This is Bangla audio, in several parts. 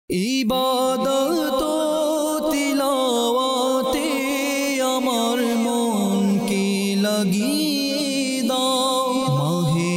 ইবাদত তিলাওয়াতে আমার মনকে লাগিয়ে দাও, মাহে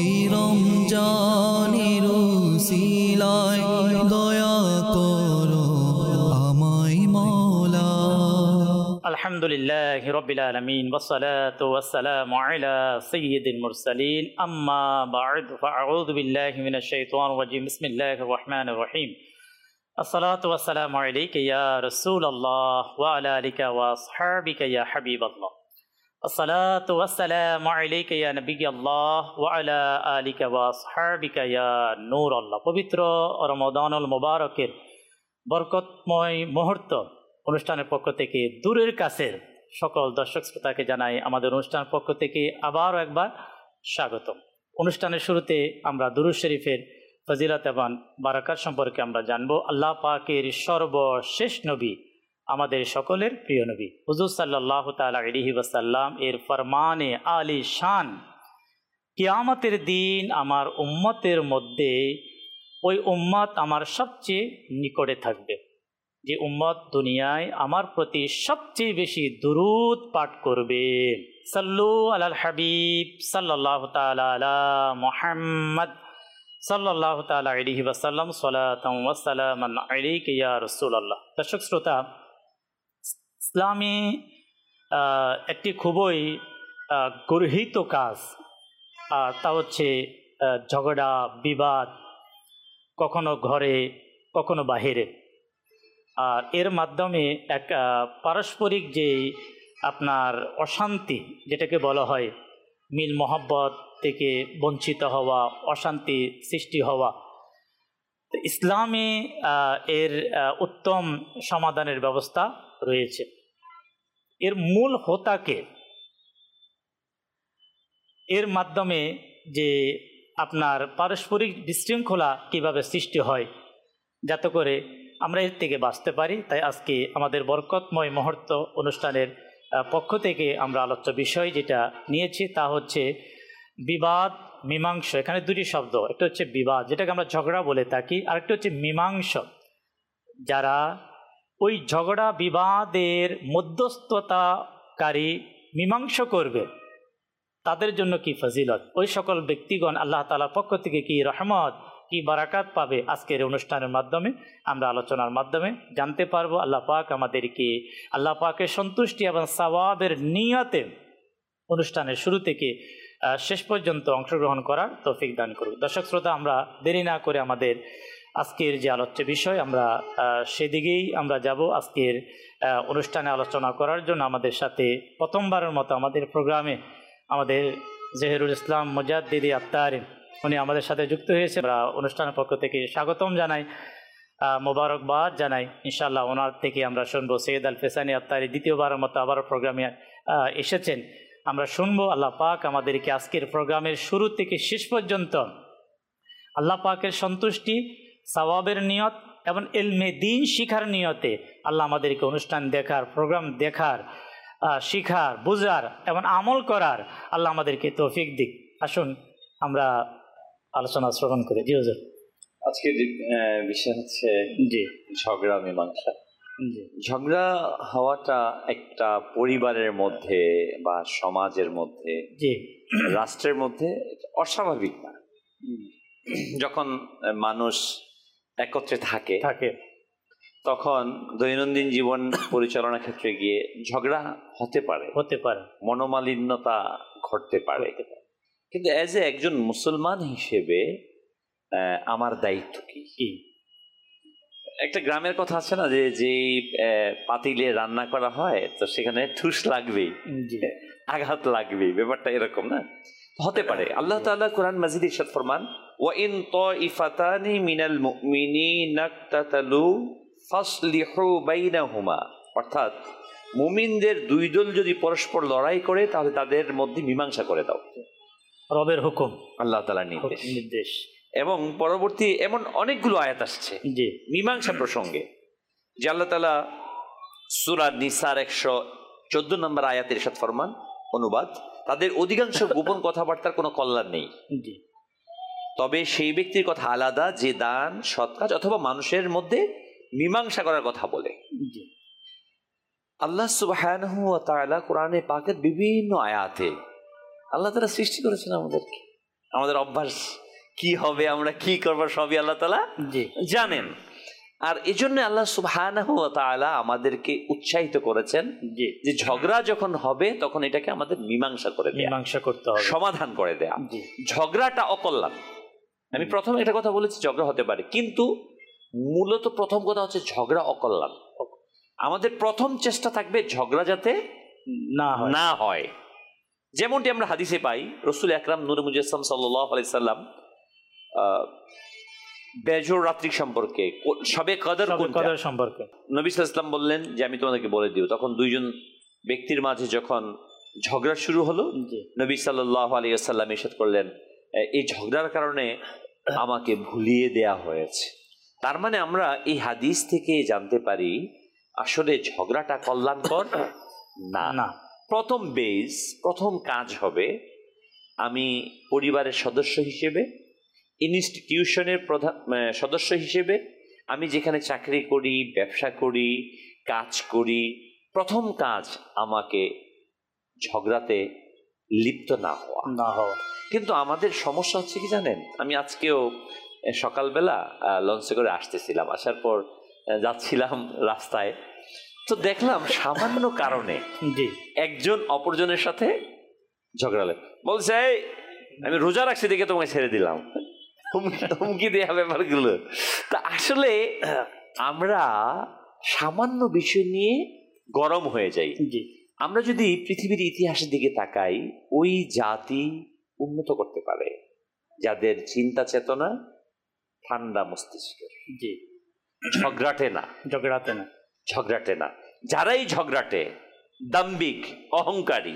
রমজানের উসিলায় দয়া করো আমায় মাওলা। আলহামদুলিল্লাহি রাব্বিল আলামিন ওয়াসসালাতু ওয়াসসালামু আলা সাইয়্যিদিল মুরসালিন আম্মা বা'দ ফাআউযু বিল্লাহি মিনাশ শাইতানির রাজিম বিসমিল্লাহির রহমানির রহিম। আসসালাতু ওয়াসসালামু আলাইকা ইয়া রাসূলুল্লাহ ওয়া আলা আলিকা ওয়া আসহাবিকা ইয়া হাবিবাল্লাহ। আসসালাতু ওয়াসসালামু আলাইকা ইয়া নবিয়াল্লাহ ওয়া আলা আলিকা ওয়া আসহাবিকা ইয়া নূরাল্লাহ। পবিত্র রমাদানুল মুবারকের বরকতময় মুহূর্ত অনুষ্ঠানের পক্ষ থেকে দূরের কাছের সকল দর্শক শ্রোতাকে জানাই আমাদের অনুষ্ঠানের পক্ষ থেকে আবারও একবার স্বাগতম। অনুষ্ঠানের শুরুতে আমরা দুরূদ শরীফের ফজিলত এবং বারাকাত সম্পর্কে আমরা জানব। আল্লাহ পাকের সর্বশেষ নবী, আমাদের সকলের প্রিয় নবী হুজুর সাল্লাল্লাহু তাআলা আলাইহি ওয়াসাল্লাম এর ফরমানে আলী শান, কিয়ামতের দিন আমার উম্মতের মধ্যে ওই উম্মত আমার সবচেয়ে নিকটে থাকবে যে উম্মত দুনিয়ায় আমার প্রতি সবচেয়ে বেশি দুরূদ পাঠ করবে। সাল্লু আলাল হাবিব সাল্লাল্লাহু তাআলা আলা মুহাম্মদ সাল্লাল্লাহু তাআলা আলাইহি ওয়াসাল্লাম সালাতান ওয়া সালামান আলাইকা ইয়া রাসূলুল্লাহ। দর্শক শ্রোতা, ইসলামে একটি খুবই গর্হিত কাজ, তা হচ্ছে ঝগড়া বিবাদ, কখনো ঘরে কখনো বাহিরে। আর এর মাধ্যমে এক পারস্পরিক যে আপনার অশান্তি, যেটাকে বলা হয় মিল মহব্বত থেকে বঞ্চিত হওয়া, অশান্তি সৃষ্টি হওয়া, ইসলামে এর উত্তম সমাধানের ব্যবস্থা রয়েছে। এর মূল হোতাকে এর মাধ্যমে যে আপনার পারস্পরিক বিশৃঙ্খলা কিভাবে সৃষ্টি হয় যাতে করে আমরা এর থেকে বাঁচতে পারি, তাই আজকে আমাদের বরকতময় মুহূর্ত অনুষ্ঠানের পক্ষ থেকে আমরা আলোচ্য বিষয় যেটা নিয়েছি তা হচ্ছে বিবাদ মীমাংস। এখানে দুটি শব্দ, একটা হচ্ছে বিবাদ যেটাকে আমরা ঝগড়া বলে থাকি, আরেকটা হচ্ছে মীমাংস। যারা ওই ঝগড়া বিবাদের মধ্যস্থতাকারী মীমাংস করবে তাদের জন্য কি ফজিলত, ওই সকল ব্যক্তিগণ আল্লাহ তাআলার পক্ষ থেকে কি রহমত কি বারাকাত পাবে, আজকের অনুষ্ঠানের মাধ্যমে আমরা আলোচনার মাধ্যমে জানতে পারবো। আল্লাহ পাক আমাদেরকে আল্লাহ পাকের সন্তুষ্টি এবং সওয়াবের নিয়তে অনুষ্ঠানের শুরু থেকে শেষ পর্যন্ত অংশগ্রহণ করার তৌফিক দান করুক। দর্শক শ্রোতা, আমরা দেরি না করে আমাদের আজকের যে আলোচ্য বিষয় আমরা সেদিকেই আমরা যাব। আজকের অনুষ্ঠানে আলোচনা করার জন্য আমাদের সাথে প্রথমবারের মতো আমাদের প্রোগ্রামে আমাদের জহিরুল ইসলাম মুজাদ্দিদি আত্তারি উনি আমাদের সাথে যুক্ত হয়েছে। আমরা অনুষ্ঠানের পক্ষ থেকে স্বাগতম জানাই, মোবারকবাদ জানাই। ইনশাআল্লাহ ওনার থেকে আমরা শুনবো। সৈয়দ আল ফেসানি আত্তারি দ্বিতীয়বারের মতো আবারও প্রোগ্রামে এসেছেন, আমরা শুনবো। আল্লাহ পাক আমাদেরকে আজকের প্রোগ্রামের শুরু থেকে শেষ পর্যন্ত আল্লাহ পাকের সন্তুষ্টি, সওয়াবের নিয়ত এবং ইলমে দ্বীন শিখার নিয়তে আল্লাহ আমাদেরকে অনুষ্ঠান দেখার, প্রোগ্রাম দেখার, শিখার, বুঝার এবং আমল করার আল্লাহ আমাদেরকে তৌফিক দিক। আসুন আমরা আলোচনা শ্রবণ করি। জি হুজুর। আজকের বিষয় হচ্ছে ঝগড়া মীমাংসা। ঝগড়া হওয়াটা একটা পরিবারের মধ্যে বা সমাজের মধ্যে, রাষ্ট্রের মধ্যে অস্বাভাবিক না। যখন মানুষ একত্রে থাকে তখন দৈনন্দিন জীবন পরিচালনার ক্ষেত্রে গিয়ে ঝগড়া হতে পারে, মনোমালিন্যতা ঘটতে পারে। কিন্তু অ্যাজ এ একজন মুসলমান হিসেবে আমার দায়িত্ব কি? একটা গ্রামের কথা আছে না, যে পাতিলে রান্না করা হয় তো সেখানে ঠুস লাগবেই, আঘাত লাগবেই, ব্যাপারটা এরকম না হতে পারে। আল্লাহ তাআলা কোরআন মাজিদে ইরশাদ ফরমান, ওয়া ইন তাইফাতানি মিনাল মুমিনিনা ইকতাতালু ফাসলিহু বাইনাহুমা, অর্থাৎ মুমিনদের দুই দল যদি পরস্পর লড়াই করে তাহলে তাদের মধ্যে মীমাংসা করে দাও। রবের হুকুম, আল্লাহ তাআলার নির্দেশ। এবং পরবর্তী এমন অনেকগুলো আয়াত আসছে মীমাংসা প্রসঙ্গে, যে আল্লাহ তাআলা সূরা নিসার 114 নম্বর আয়াতের ইরশাদ ফরমান, অনুবাদ, তাদের অধিকাংশ গোপন কথাবার্তার কোনো কল্যাণ নেই, তবে সেই ব্যক্তির কথা আলাদা যে দান, সৎ কাজ অথবা মানুষের মধ্যে মীমাংসা করার কথা বলে। আল্লাহ সুবহানাহু ওয়া তাআলা কোরআনে পাকের বিভিন্ন আয়াতে আল্লাহ তাআলা সৃষ্টি করেছেন আমাদেরকে, আমাদের অভ্যাস কি হবে, আমরা কি করব, সবই আল্লাহ তাআলা জানেন। আর এজন্য আল্লাহ সুবহানাহু ওয়া তাআলা আমাদেরকে উৎসাহিত করেছেন যে ঝগড়া যখন হবে তখন এটাকে আমাদের মীমাংসা করতে হবে, সমাধান করে দেয়া। ঝগড়াটা অকল্যাণ। আমি প্রথমে একটা কথা বলেছি, ঝগড়া হতে পারে, কিন্তু মূলত প্রথম কথা হচ্ছে ঝগড়া অকল্যাণ। আমাদের প্রথম চেষ্টা থাকবে ঝগড়া যাতে না হয়। যেমনটি আমরা হাদিসে পাই, রাসূল আকরাম নূরে মুজাসসাম সাল্লাল্লাহু আলাইহি সাল্লাম বেজর রাত্রি সম্পর্কে, শবে কদর সম্পর্কে নবী সাল্লাল্লাহু আলাইহি ওয়াসাল্লাম বললেন যে আমি তোমাদেরকে বলে দিও। তখন দুইজন ব্যক্তির মাঝে যখন ঝগড়া শুরু হলো, নবী সাল্লাল্লাহু আলাইহি ওয়াসাল্লাম ইরশাদ করলেন, এই ঝগড়ার কারণে আমাকে ভুলিয়ে দেয়া হয়েছে। তার মানে আমরা এই হাদিস থেকে জানতে পারি আসলে ঝগড়াটা কল্যাণকর না। প্রথম কাজ হবে আমি পরিবারের সদস্য হিসেবে, ইনস্টিটিউশনের সদস্য হিসেবে, আমি যেখানে চাকরি করি, ব্যবসা করি, কাজ করি, প্রথম কাজ আমাকে ঝগড়াতে লিপ্ত না হওয়া। কিন্তু আমাদের সমস্যা হচ্ছে কি জানেন, আমি আজকেও সকালবেলা লঞ্চে করে আসতেছিলাম, আসার পর যাচ্ছিলাম রাস্তায়, তো দেখলাম সামান্য কারণে একজন অপরজনের সাথে ঝগড়া বলছে, আমি রোজা রাখছি দেখে তোমাকে ছেড়ে দিলাম, হুমকি দেওয়া ব্যাপারগুলো। তা আসলে আমরা সামান্য বিষয় নিয়ে গরম হয়ে যাই। আমরা যদি পৃথিবীর ইতিহাসের দিকে তাকাই, ওই জাতি উন্নত করতে পারে যাদের চিন্তা চেতনা ঠান্ডা মস্তিষ্কের, ঝগড়াটে না। যারাই ঝগড়াটে, দাম্ভিক, অহংকারী,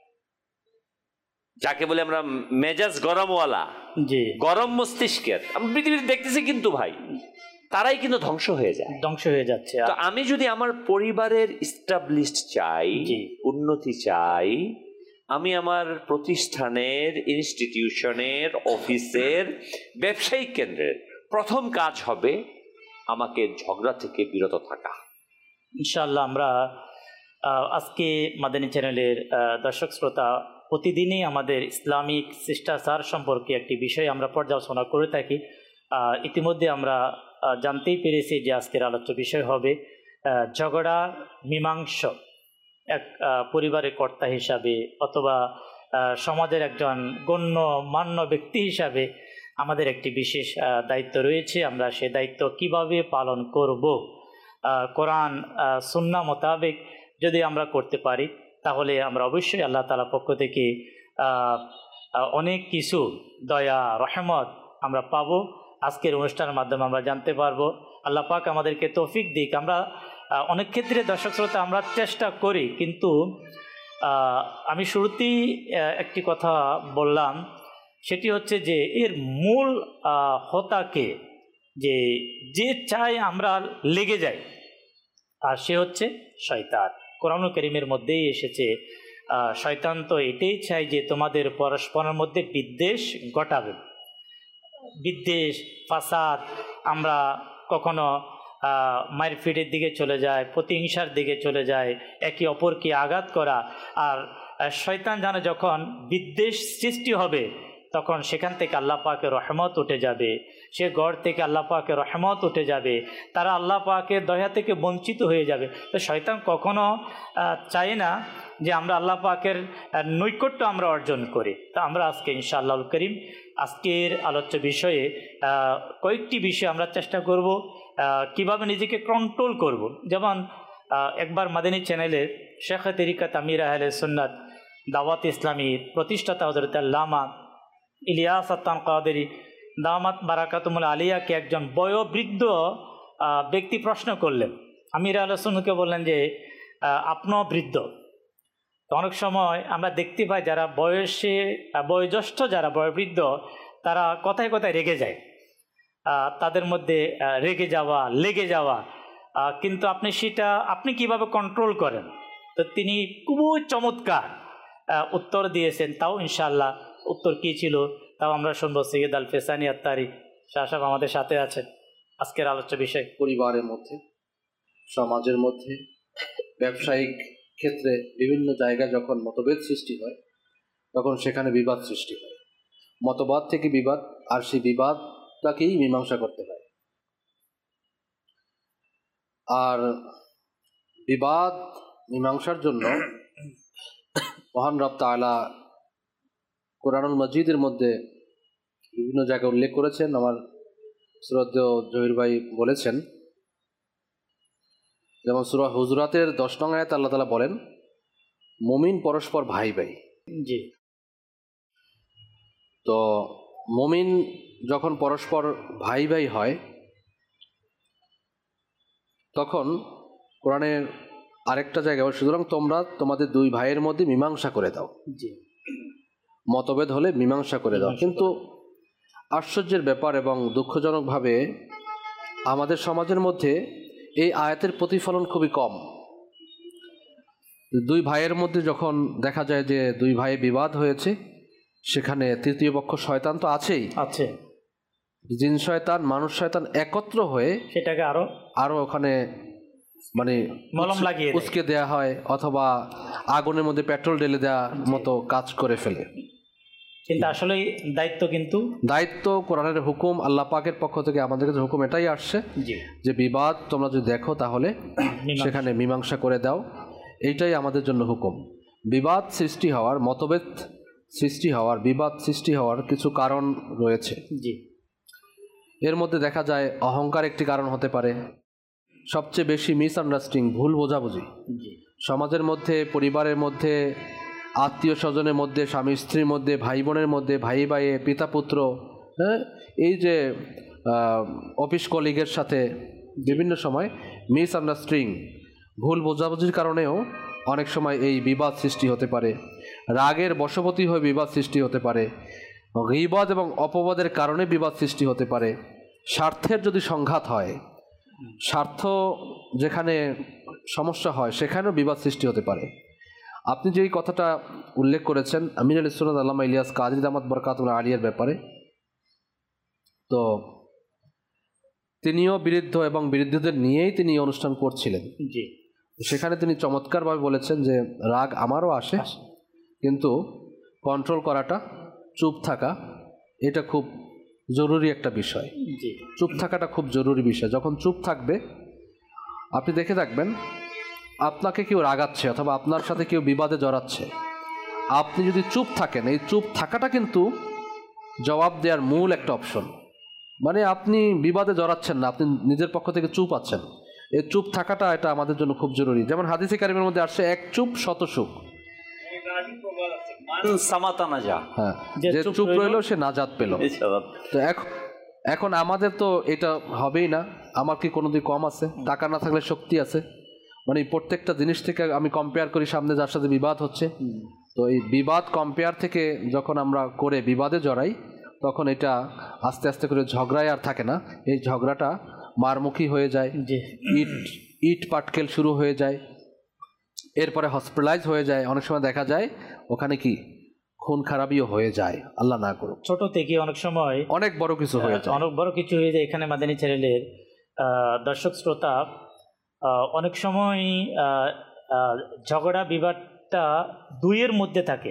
যাকে বলে আমরা মেজাজ গরমওয়ালা, গরম মস্তিষ্কের আমরা পৃথিবীতে দেখতেছি, কিন্তু ভাই তারাই কিন্তু ধ্বংস হয়ে যাচ্ছে। তো আমি যদি আমার পরিবারের এস্টাবলিশড চাই, উন্নতি চাই, আমি আমার প্রতিষ্ঠানের, ইনস্টিটিউশনের, অফিসের, ব্যবসায়িক কেন্দ্রের প্রথম কাজ হবে আমাকে ঝগড়া থেকে বিরত থাকা। ইনশাআল্লাহ আমরা আজকে মাদানী চ্যানেলের দর্শক শ্রোতা প্রতিদিনই আমাদের ইসলামিক শিষ্টাচার সম্পর্কে একটি বিষয় আমরা পর্যালোচনা করে থাকি। ইতিমধ্যে আমরা জানতেই পেরেছি যে আজকের আলোচ্য বিষয় হবে ঝগড়া মীমাংস। এক পরিবারের কর্তা হিসাবে অথবা সমাজের একজন গণ্যমান্য ব্যক্তি হিসাবে আমাদের একটি বিশেষ দায়িত্ব রয়েছে। আমরা সে দায়িত্ব কিভাবে পালন করব, কোরআন সুন্নাহ মোতাবেক যদি আমরা করতে পারি তাহলে আমরা অবশ্যই আল্লাহ তাআলার পক্ষ থেকে অনেক কিছু দয়া রহমত আমরা পাবো। আজকের অনুষ্ঠানের মাধ্যমে আমরা জানতে পারবো। আল্লাহ পাক আমাদেরকে তৌফিক দিক। আমরা অনেক ক্ষেত্রে দর্শক শ্রোতা আমরা চেষ্টা করি, কিন্তু আমি শুরুতেই একটি কথা বললাম, সেটি হচ্ছে যে এর মূল হোতাকে যে চাই আমরা লেগে যাই, আর সে হচ্ছে শয়তান। কোরআন কারীমের মধ্যেই এসেছে শয়তান তো এটাই চায় যে তোমাদের পরস্পরের মধ্যে বিদ্বেষ ঘটাবে, বিদ্বেষ ফাসাদ। আমরা কখনো মারপিটের দিকে চলে যায়, প্রতিহিংসার দিকে চলে যায়, একে অপরকে আঘাত করা। আর শয়তান জানে যখন বিদ্বেষ সৃষ্টি হবে তখন সেখান থেকে আল্লাহ পাকের রহমত উঠে যাবে, সে ঘর থেকে আল্লাহ পাকের রহমত উঠে যাবে, তারা আল্লাহ পাকের দয়া থেকে বঞ্চিত হয়ে যাবে। তো শয়তান কখনো চায় না যে আমরা আল্লাহ পাকের নৈকট্য আমরা অর্জন করি। তো আমরা আজকে ইনশাআল্লাহুল কারীম আজকের আলোচ্য বিষয়ে কয়েকটি বিষয় আমরা চেষ্টা করব কিভাবে নিজেকে কন্ট্রোল করব। যেমন একবার মাদানী চ্যানেলের শেখ তরিকাত আমির আহলে সুন্নাত দাওয়াত ইসলামীর প্রতিষ্ঠাতা হযরত আল্লামা ইলিয়াস আত্তান কাদেরী দামাত বারাকাতুমুল আলিয়াকে একজন বয়োবৃদ্ধ ব্যক্তি প্রশ্ন করলেন। আমির আহলে সুন্নাতকে বললেন যে আপনিও বৃদ্ধ। তো অনেক সময় আমরা দেখতে পাই যারা বয়োজ্যেষ্ঠ, যারা বয়োবৃদ্ধ, তারা কথায় কথায় রেগে যায়, তাদের মধ্যে লেগে যাওয়া। কিন্তু আপনি কিভাবে কন্ট্রোল করেন? তো তিনি খুবই চমৎকার উত্তর দিয়েছেন। তাও ইনশাআল্লাহ উত্তর কী ছিল তাও আমরা শুনবো। সৈয়দ আল ফেসানি আত্তারি শাহ সাহেব আমাদের সাথে আছেন। আজকের আলোচ্য বিষয়। পরিবারের মধ্যে, সমাজের মধ্যে, ব্যবসায়িক ক্ষেত্রে বিভিন্ন জায়গায় যখন মতভেদ সৃষ্টি হয় তখন সেখানে বিবাদ সৃষ্টি হয়। মতবাদ থেকে বিবাদ, আর সেই বিবাদটাকেই মীমাংসা করতে হয়। আর বিবাদ মীমাংসার জন্য মহান রব তাআলা কোরআনুল মজিদের মধ্যে বিভিন্ন জায়গায় উল্লেখ করেছেন। আমার শ্রদ্ধেয় জহির ভাই বলেছেন, যেমন সূরা হুজুরাতের 10 নং আয়াতে আল্লাহ তাআলা বলেন, মুমিন পরস্পর ভাই ভাই। জি। তো মুমিন যখন পরস্পর ভাই ভাই হয় তখন কোরআনের আরেকটা জায়গায়, সুতরাং তোমরা তোমাদের দুই ভাইয়ের মধ্যে মীমাংসা করে দাও। জি। মতভেদ হলে মীমাংসা করে দাও। কিন্তু আশ্চর্যের ব্যাপার এবং দুঃখজনকভাবে আমাদের সমাজের মধ্যে এই আয়াতের প্রতিফলন খুবই কম। দুই ভাইয়ের মধ্যে যখন দেখা যায় যে দুই ভাই বিবাদ হয়েছে, সেখানে তৃতীয় পক্ষ শয়তান তো আছেই, আছে জিন শয়তান, মানুষ শয়তান একত্র হয়ে সেটাকে আরো ওখানে মানে মলম লাগিয়ে উস্কে দেয়া হয়, অথবা আগুনের মধ্যে পেট্রোল ঢেলে দেওয়ার মতো কাজ করে ফেলে। কিন্তু আসলে দায়িত্ব কোরআনের হুকুম, আল্লাহ পাকের পক্ষ থেকে আমাদের কাছে হুকুম এটাই আসছে যে বিবাদ তোমরা যদি দেখো তাহলে সেখানে মীমাংসা করে দাও। এইটাই আমাদের জন্য হুকুম। বিবাদ সৃষ্টি হওয়ার, মতভেদ সৃষ্টি হওয়ার, বিবাদ সৃষ্টি হওয়ার কিছু কারণ রয়েছে। এর মধ্যে দেখা যায় অহংকার একটি কারণ হতে পারে। সবচেয়ে বেশি মিসআন্ডারস্ট্যান্ডিং, ভুল বোঝাবুঝি সমাজের মধ্যে, পরিবারের মধ্যে, আত্মীয় স্বজনের মধ্যে, স্বামী স্ত্রীর মধ্যে, ভাই বোনের মধ্যে, ভাই ভাইয়ে, পিতা পুত্র, হ্যাঁ, এই যে অফিস কলিগের সাথে বিভিন্ন সময় মিসআন্ডারস্ট্যান্ডিং, ভুল বোঝাবুঝির কারণেও অনেক সময় এই বিবাদ সৃষ্টি হতে পারে। রাগের বশবর্তী হয়ে বিবাদ সৃষ্টি হতে পারে। গীবত এবং অপবাদের কারণে বিবাদ সৃষ্টি হতে পারে। স্বার্থের যদি সংঘাত হয়, স্বার্থ যেখানে সমস্যা হয় সেখানেও বিবাদ সৃষ্টি হতে পারে। আপনি যেই কথাটা উল্লেখ করেছেন আমির আলী সুন্নাত আল্লামা ইলিয়াস কাদরী দামাত বরকাতুল্লাহ আলিয়ার ব্যাপারে, তো তিনিও বিরুদ্ধ এবং বিরুদ্ধদের নিয়েই তিনি অনুষ্ঠান করছিলেন। সেখানে তিনি চমৎকারভাবে বলেছেন যে রাগ আমারও আসে, কিন্তু কন্ট্রোল করাটা, চুপ থাকা, এটা খুব জরুরি একটা বিষয়। চুপ থাকাটা খুব জরুরি বিষয়। যখন চুপ থাকবে, আপনি দেখে থাকবেন আপনাকে কেউ রাগাচ্ছে অথবা আপনার সাথে কেউ বিবাদে জড়াচ্ছে, আপনি যদি চুপ থাকেন, এই চুপ থাকাটা কিন্তু জবাব দেওয়ার মূল একটা অপশন। মানে আপনি বিবাদে জড়াচ্ছেন না, আপনি নিজের পক্ষ থেকে চুপ আছেন। এই চুপ থাকাটা এটা আমাদের জন্য খুব জরুরি। যেমন হাদিসে কারিমের মধ্যে আসছে, এক চুপ শত সুখ। হ্যাঁ, যে চুপ রইল সে নাজাত পেল। তো এখন আমাদের তো এটা হবেই না। আমার কি কোনোদিন কম আছে? টাকা না থাকলে শক্তি আছে। মানে প্রত্যেকটা জিনিস থেকে আমি কম্পেয়ার করি সামনে যার সাথে বিবাদ হচ্ছে। তো এই বিবাদ কম্পেয়ার থেকে যখন আমরা করে বিবাদে জড়াই, তখন এটা আস্তে আস্তে করে ঝগড়ায় আর থাকে না। এই ঝগড়াটা মারমুখী হয়ে যায়, ইট পাটকেল শুরু হয়ে যায়, এরপরে হসপিটালাইজ হয়ে যায়। অনেক সময় দেখা যায় ওখানে কি খুন খারাপিও হয়ে যায়, আল্লাহ না করুক। ছোট থেকে অনেক সময় অনেক বড় কিছু হয়ে যায়, অনেক বড় কিছু হয়ে যায়। এখানে মাদানী চ্যানেলের দর্শক শ্রোতা, অনেক সময় ঝগড়া বিবাদটা দুইয়ের মধ্যে থাকে,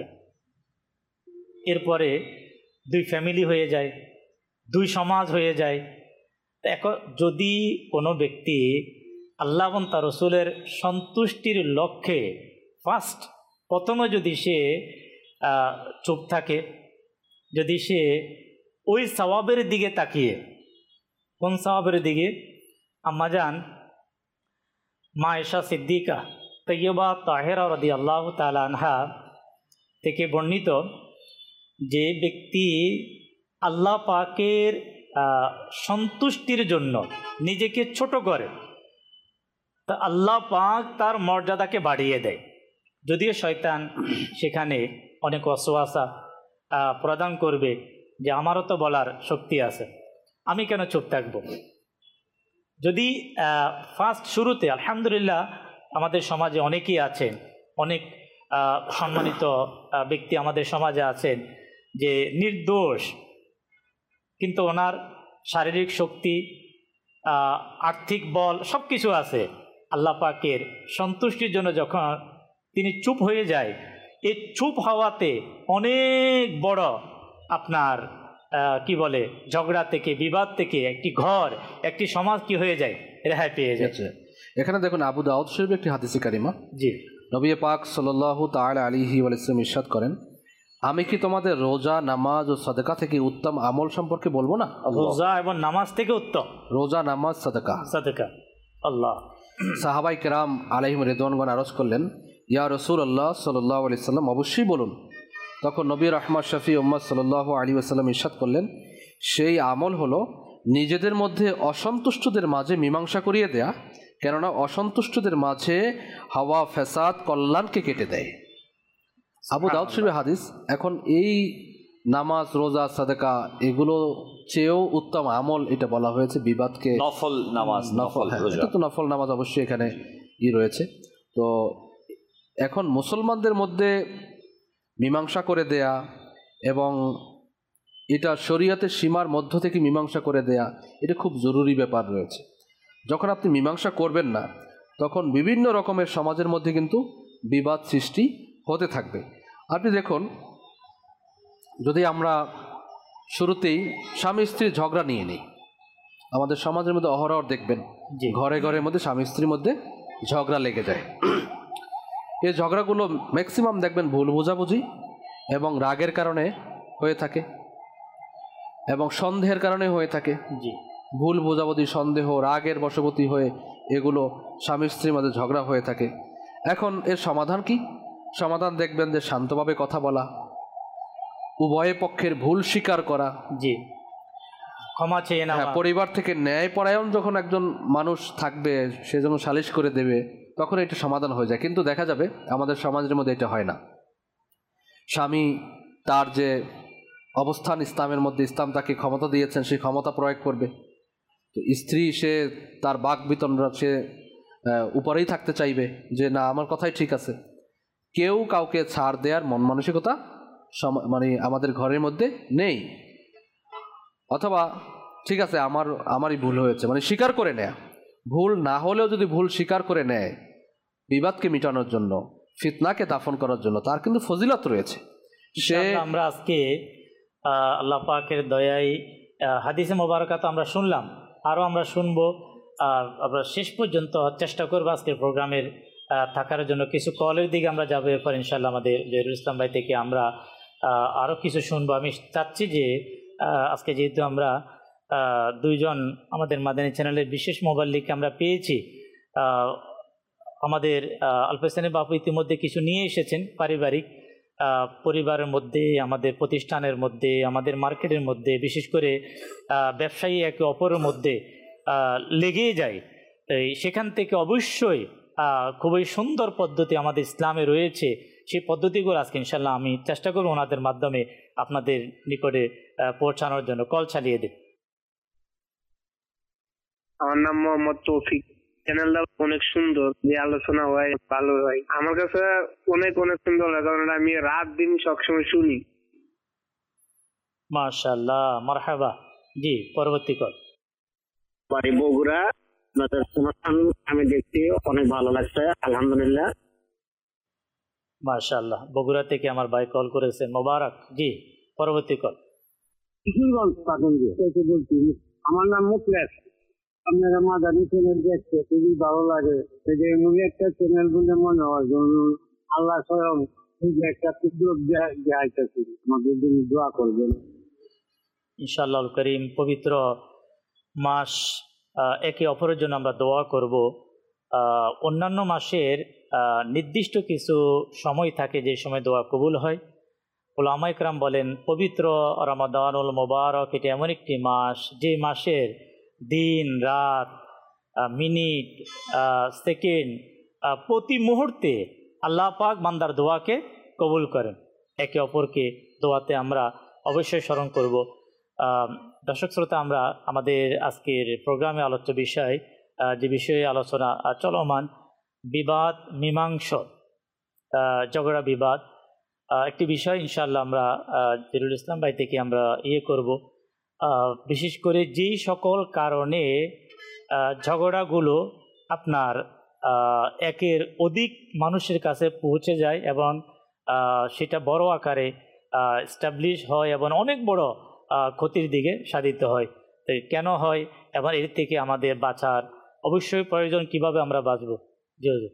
এরপরে দুই ফ্যামিলি হয়ে যায়, দুই সমাজ হয়ে যায়। এখন যদি কোনো ব্যক্তি আল্লাহ এবং তার রসুলের সন্তুষ্টির লক্ষ্যে প্রথমে যদি সে চুপ থাকে, যদি সে ওই সওয়াবের দিকে তাকিয়ে, কোন সওয়াবের দিকে? আম্মাজান মা আয়েশা সিদ্দিকা তৈয়বা তাহেরা রাদিয়াল্লাহু তাআলা আনহা থেকে বর্ণিত, যে ব্যক্তি আল্লাহ পাকের সন্তুষ্টির জন্য নিজেকে ছোট করে, তা আল্লাহ পাক তার মর্যাদাকে বাড়িয়ে দেয়। যদিও শয়তান সেখানে অনেক ওয়াসওয়াসা প্রদান করবে যে আমারও তো বলার শক্তি আছে, আমি কেন চুপ থাকব। যদি শুরুতে আলহামদুলিল্লাহ আমাদের সমাজে অনেকেই আছেন, অনেক সম্মানিত ব্যক্তি আমাদের সমাজে আছেন যে নির্দোষ, কিন্তু ওনার শারীরিক শক্তি আর্থিক বল সব কিছু আছে, আল্লাহ পাকের সন্তুষ্টির জন্য যখন তিনি চুপ হয়ে যায়, এই চুপ হওয়াতে অনেক বড় আপনার কি বলে ঝগড়া থেকে, বিবাদ থেকে একটি ঘর, একটি সমাজ কি হয়ে যায়, রেহাই পেয়ে যাচ্ছে। এখানে দেখুন আবু দাউদ শরীফ একটি হাদিসে কারিমা, জি, নবী পাক সাল্লাল্লাহু তাআলা আলাইহি ওয়াসাল্লাম ইরশাদ করেন, আমি কি তোমাদের রোজা, নামাজ ও সাদাকা থেকে উত্তম আমল সম্পর্কে বলবো না? রোজা এবং নামাজ থেকে উত্তম, রোজা, নামাজ, সাদাকা। সাদাকা। আল্লাহ। সাহাবাই কেরাম আলাইহিম রিদওয়ানগণ আরজ করলেন, ইয়া রাসূলুল্লাহ সাল্লাল্লাহু আলাইহি সাল্লাম, অবশ্যই বলুন। তখন নবী রাহমাত শফি উম্মত সাল্লাল্লাহু আলাইহি ওয়াসাল্লাম ইরশাদ করলেন, সেই আমল হলো নিজেদের মধ্যে অসন্তুষ্টদের মাঝে মীমাংসা করিয়ে দেয়া, কেননা অসন্তুষ্টদের মাঝে হাওয়া ফ্যাসাদ কল্যাণকে কেটে দেয়। আবু দাউদ শরীফের হাদিস। এখন এই নামাজ, রোজা, সাদাকা এগুলো চেয়েও উত্তম আমল এটা বলা হয়েছে বিবাদকে, নফল নামাজ, নফল, এটা তো নফল নামাজ অবশ্যই এখানে রয়েছে। তো এখন মুসলমানদের মধ্যে মীমাংসা করে দেয়া এবং এটা শরীয়তের সীমার মধ্য থেকে মীমাংসা করে দেয়া, এটা খুব জরুরি ব্যাপার রয়েছে। যখন আপনি মীমাংসা করবেন না, তখন বিভিন্ন রকমের সমাজের মধ্যে কিন্তু বিবাদ সৃষ্টি হতে থাকবে। আপনি দেখুন, যদি আমরা শুরুতেই স্বামী স্ত্রীর ঝগড়া নিয়ে নিই, আমাদের সমাজের মধ্যে অহরহ দেখবেন ঘরে ঘরের মধ্যে স্বামী স্ত্রীর মধ্যে ঝগড়া লেগে যায়। এই ঝগড়াগুলো ম্যাক্সিমাম দেখবেন ভুল বোঝাবুঝি এবং রাগের কারণে হয়ে থাকে এবং সন্দেহের কারণে হয়ে থাকে। জি, ভুল বোঝাবুঝি, সন্দেহ, রাগের বশবর্তী হয়ে এগুলো স্বামী স্ত্রীর মধ্যে ঝগড়া হয়ে থাকে। এখন এর সমাধান কি? সমাধান দেখবেন যে শান্তভাবে কথা বলা, উভয় পক্ষের ভুল স্বীকার করা, জি, ক্ষমা চেয়ে নেওয়া। পরিবার থেকে ন্যায়পরায়ণ যখন একজন মানুষ থাকবে, সে যখন সালিশ করে দেবে, তখন এটা সমাধান হয়ে যায়। কিন্তু দেখা যাবে আমাদের সমাজের মধ্যে এটা হয় না। স্বামী তার যে অবস্থান ইসলামের মধ্যে, ইসলাম তাকে ক্ষমতা দিয়েছেন, সেই ক্ষমতা প্রয়োগ করবে। তো স্ত্রী সে তার বাক বিতণ্ডা, সে উপরেই থাকতে চাইবে যে না, আমার কথাই ঠিক আছে। কেউ কাউকে ছাড় দেওয়ার মন মানসিকতা মানে আমাদের ঘরের মধ্যে নেই। অথবা ঠিক আছে, আমারই ভুল হয়েছে, মানে স্বীকার করে নেয়া, ভুল না হলেও যদি ভুল স্বীকার করে নেয়, বিবাদকে মিটানোর জন্য, ফিতনাকে দাফন করার জন্য তার কিন্তু ফজিলত রয়েছে। সে আমরা আজকে আল্লাহ পাকের দয়ায় হাদিসে মোবারকাত আমরা শুনলাম, আরও আমরা শুনবো। আমরা শেষ পর্যন্ত চেষ্টা করবো আজকের প্রোগ্রামের থাকার জন্য। কিছু কলের দিকে আমরা যাবো এরপর ইনশাল্লাহ আমাদের জহিরুল ইসলাম ভাই থেকে আমরা আরও কিছু শুনবো। আমি চাচ্ছি যে আজকে যেহেতু আমরা দুইজন আমাদের মাদানী চ্যানেলের বিশেষ মোবাল্লিককে আমরা পেয়েছি, আমাদের আলফাসানি বাপু ইতিমধ্যে কিছু নিয়ে এসেছেন পারিবারিক, পরিবারের মধ্যে, আমাদের প্রতিষ্ঠানের মধ্যে, আমাদের মার্কেটের মধ্যে, বিশেষ করে ব্যবসায়ী একে অপরের মধ্যে লেগেই যায়। সেখান থেকে অবশ্যই খুবই সুন্দর পদ্ধতি আমাদের ইসলামে রয়েছে। সেই পদ্ধতিগুলো আজকে ইনশাল্লাহ আমি চেষ্টা করব ওনাদের মাধ্যমে আপনাদের নিকটে পৌঁছানোর জন্য। কল চালিয়ে দিন। আমার নাম মোহাম্মদ তৌফিক। চ্যানেলটা অনেক সুন্দর, যে আলোচনা হয় ভালো হয়, আমার কাছে অনেক অনেক সুন্দর লাগে, কারণ আমি রাত দিন সবসময় শুনি। মাশাআল্লাহ, মারহাবা। জি, পরবর্তী কল। বাড়ি বগুড়া। আপনাদের অনুষ্ঠান আমি দেখছি, অনেক ভালো লাগছে, আলহামদুলিল্লাহ। মাশাআল্লাহ, বগুড়া থেকে আমার ভাই কল করেছেন, মোবারক। জি, পরবর্তী কল। আমার নাম মুকলেশ। আপনারা মাদানী চ্যানেল দেখতে খুবই ভালো লাগে। এমন একটা চ্যানেল বলে মনে হয় আল্লাহ স্বয়ং একটা সুযোগ দেখাইতেছি, আমাদের জন্য দোয়া করবেন ইনশাআল্লাহ করিম। পবিত্র মাস, একে অপরের জন্য আমরা দোয়া করব। অন্যান্য মাসের নির্দিষ্ট কিছু সময় থাকে যে সময় দোয়া কবুল হয়। উলামা ইকরাম বলেন পবিত্র রমাদানুল মোবারক এটা এমন একটি মাস, যে মাসের দিন, রাত, মিনিট, সেকেন্ড, প্রতি মুহূর্তে আল্লাহ পাক বান্দার দোয়াকে কবুল করেন। একে অপরকে দোয়াতে আমরা অবশ্যই স্মরণ করব। দর্শক শ্রোতা, আমরা আমাদের আজকের প্রোগ্রামে আলোচ্য বিষয়, যে বিষয়ে আলোচনা চলমান, বিবাদ মীমাংস, ঝগড়া বিবাদ, একটি বিষয় ইনশাআল্লাহ আমরা জহিরুল ইসলাম ভাই থেকে আমরা করব। বিশেষ করে যেই সকল কারণে ঝগড়াগুলো আপনার একের অধিক মানুষের কাছে পৌঁছে যায় এবং সেটা বড় আকারে এস্টাবলিশ হয় এবং অনেক বড় ক্ষতির দিকে সাধিত হয়। তো কেন হয় এবং এর থেকে আমাদের বাঁচার অবশ্যই প্রয়োজন, কিভাবে আমরা বাঁচব? জি জি।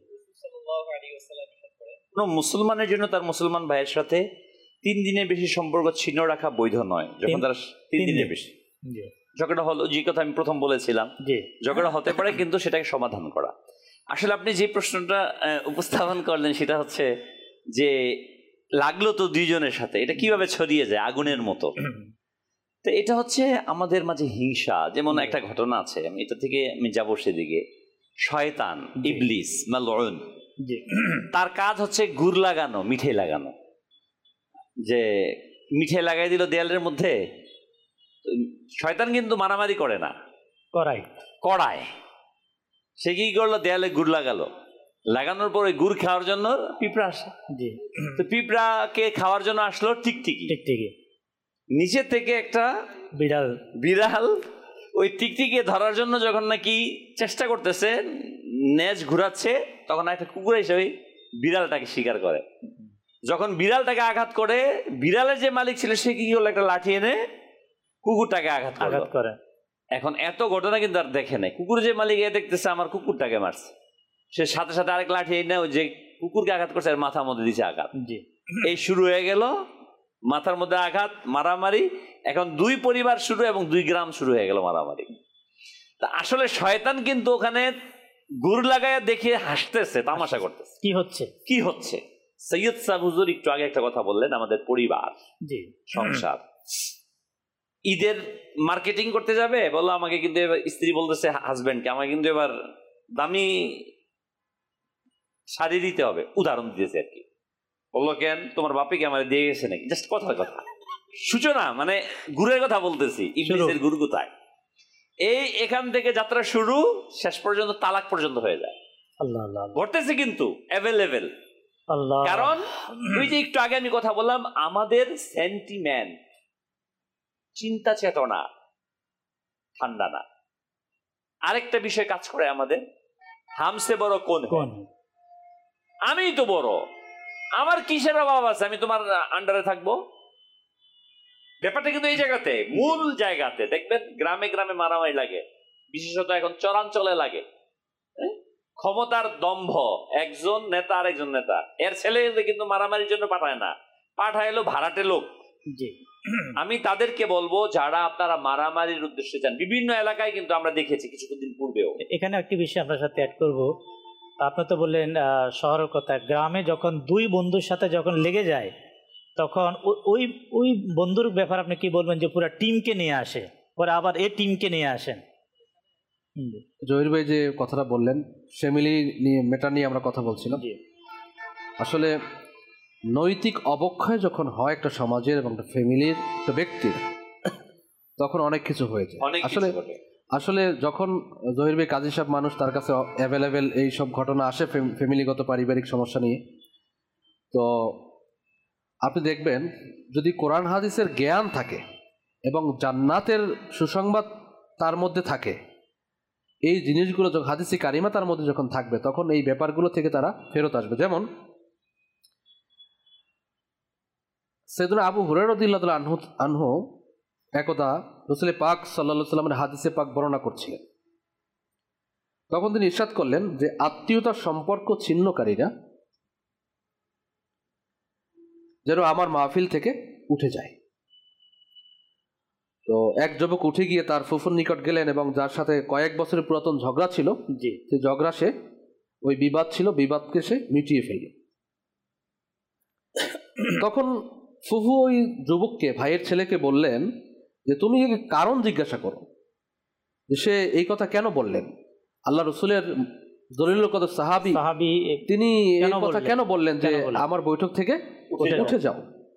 কোনো মুসলমানের জন্য তার মুসলমান ভাইয়ের সাথে 3 দিনের বেশি সম্পর্ক ছিন্ন রাখা বৈধ নয়। যখন তারা 3 দিনের বেশি ঝগড়া হলো, যে কথা আমি প্রথম বলেছিলাম, ঝগড়া হতে পারে কিন্তু সেটাকে সমাধান করা। আসলে আপনি যে প্রশ্নটা উপস্থাপন করলেন সেটা হচ্ছে যে লাগলো তো দুইজনের সাথে, এটা কিভাবে ছড়িয়ে যায় আগুনের মতো। তো এটা হচ্ছে আমাদের মাঝে হিংসা। যেমন একটা ঘটনা আছে, আমি এটা থেকে আমি যাবো সেদিকে। শয়তান, ইবলিস মালউন, তার কাজ হচ্ছে গুড় লাগানো, মিঠাই লাগানো। যে মিঠাই লাগাই দিল দেয়ালের মধ্যে। শয়তান কিন্তু মারামারি করে না, কড়ায়। সে কি করলো, দেয়ালে গুড় লাগালো। লাগানোর পর ওই গুড় খাওয়ার জন্য পিঁপড়া আসে। তো পিঁপড়াকে খাওয়ার জন্য আসলো টিকটিকি। নিচে থেকে একটা বিড়াল ওই টিকটিকি ধরার জন্য যখন নাকি চেষ্টা করতেছে, নেজ ঘুরাচ্ছে, তখন একটা কুকুর এসে ওই বিড়ালটাকে শিকার করে। যখন বিড়ালটাকে আঘাত করে, বিড়ালের যে মালিক ছিল সে কি হলো, একটা লাঠি এনে কুকুরটাকে আঘাত করে। এখন এত ঘটনা কিন্তু আর দেখে নাই। কুকুর যে মালিক এ দেখতেছে আমার কুকুরটাকে মারছে, সে সাথে সাথে আরেক লাঠি এনে ওই যে কুকুরকে আঘাত করছে আর মাথার মধ্যে দিচ্ছে আঘাত। এই শুরু হয়ে গেল মাথার মধ্যে আঘাত, মারামারি। এখন 2 পরিবার শুরু এবং 2 গ্রাম শুরু হয়ে গেল মারামারি। তা আসলে শয়তান কিন্তু ওখানে গুড় লাগায় দেখিয়ে হাসতেছে, তামাশা করতেছে। কি হচ্ছে সৈয়দ সাহেব হুজুর একটু আগে একটা কথা বললেন, আমাদের পরিবার, সংসার। ঈদের মার্কেটিং করতে যাবে, বললো আমাকে কিন্তু স্ত্রী বলতেছে হাজবেন্ডকে, আমাকে কিন্তু এবার দামি শাড়ি দিতে হবে। উদাহরণ দিতেছে আর কি। বললো কেন, তোমার বাপিকে আমার দিয়ে গেছে নাকি? জাস্ট কথার কথা, সূচনা, মানে গুড়ের কথা বলতেছি। ইবলিসের গুড় কোথায়? এখান থেকে যাত্রা শুরু, শেষ পর্যন্ত তালাক পর্যন্ত হয়ে যায়। ঘটতেছে কিন্তু অ্যাভেলেবেল। কারণ ওই যে একটু আগে আমি কথা বললাম, আমাদের সেন্টিমেন্ট, চিন্তা চেতনা ঠান্ডা না। আরেকটা বিষয় কাজ করে আমাদের, হামসে বড় কোন, আমি তো বড়, আমার কিসের অভাব আছে আমি তোমার আন্ডারে থাকবো? ব্যাপারটা কিন্তু এই জায়গাতে, মূল জায়গাতে দেখবেন গ্রামে গ্রামে মারামারি লাগে, বিশেষত এখন চরাঞ্চলে লাগে। ক্ষমতার দম্ভ, একজন নেতা আর একজন নেতা, এর ছেলে কিন্তু মারামারির জন্য পাঠায় না, পাঠায় এলো ভাড়াটে লোক। আমি তাদেরকে বলবো যারা আপনারা মারামারির উদ্দেশ্যে যান, বিভিন্ন এলাকায় কিন্তু আমরা দেখেছি কিছুদিন পূর্বেও। এখানে একটি বিষয় আপনার সাথে অ্যাড করবো। আপনি তো বললেন শহরের কথা, গ্রামে যখন 2 বন্ধুর সাথে যখন লেগে যায়, তখন ওই বন্ধুর ব্যাপার আপনি কি বলবেন, যে পুরো টিমকে নিয়ে আসে, পরে আবার এই টিমকে নিয়ে আসেন। জহির ভাই যে কথাটা বললেন, ফ্যামিলি নিয়ে, মেটা নিয়ে আমরা কথা বলছিলাম। আসলে নৈতিক অবক্ষয় যখন হয় একটা সমাজের এবং একটা ফ্যামিলির, একটা ব্যক্তির, তখন অনেক কিছু হয়ে যায়। আসলে যখন জহির ভাই কাজী সাহেব মানুষ, তার কাছে অ্যাভেলেবেল এই সব ঘটনা আসে ফ্যামিলিগত পারিবারিক সমস্যা নিয়ে। তো আপনি দেখবেন যদি কোরআন হাদিসের জ্ঞান থাকে এবং জান্নাতের সুসংবাদ তার মধ্যে থাকে, এই জিনিসগুলো যখন হাদিসে কারিমা তার মধ্যে যখন থাকবে, তখন এই ব্যাপারগুলো থেকে তারা ফেরত আসবে। যেমন সাইয়েদনা আবু হুরায়রা রাদিয়াল্লাহু তাআলা আনহু একদা রাসূল পাক সাল্লাল্লাহু আলাইহি ওয়াসাল্লামের হাদিসে পাক বর্ণনা করছিলেন। তখন তিনি ইরশাদ করলেন যে আত্মীয়তার সম্পর্ক ছিন্নকারীরা যেন আমার মাহফিল থেকে উঠে যায়। তো এক যুবক উঠে গিয়ে তার ফুফুর নিকট গেলেন এবং যার সাথে কয়েক বছরের পুরাতন ঝগড়া ছিল, সে ঝগড়া সে, ওই বিবাদ ছিল, বিবাদকে সে মিটিয়ে ফেলল। তখন ফুফু ওই যুবককে, ভাইয়ের ছেলেকে বললেন যে তুমি কারণ জিজ্ঞাসা করো, যে সে এই কথা কেন বললেন। আল্লাহ রসুলের দলিল কত সাহাবী, তিনি এই কথা কেন বললেন যে আমার বৈঠক থেকে উঠে যাও।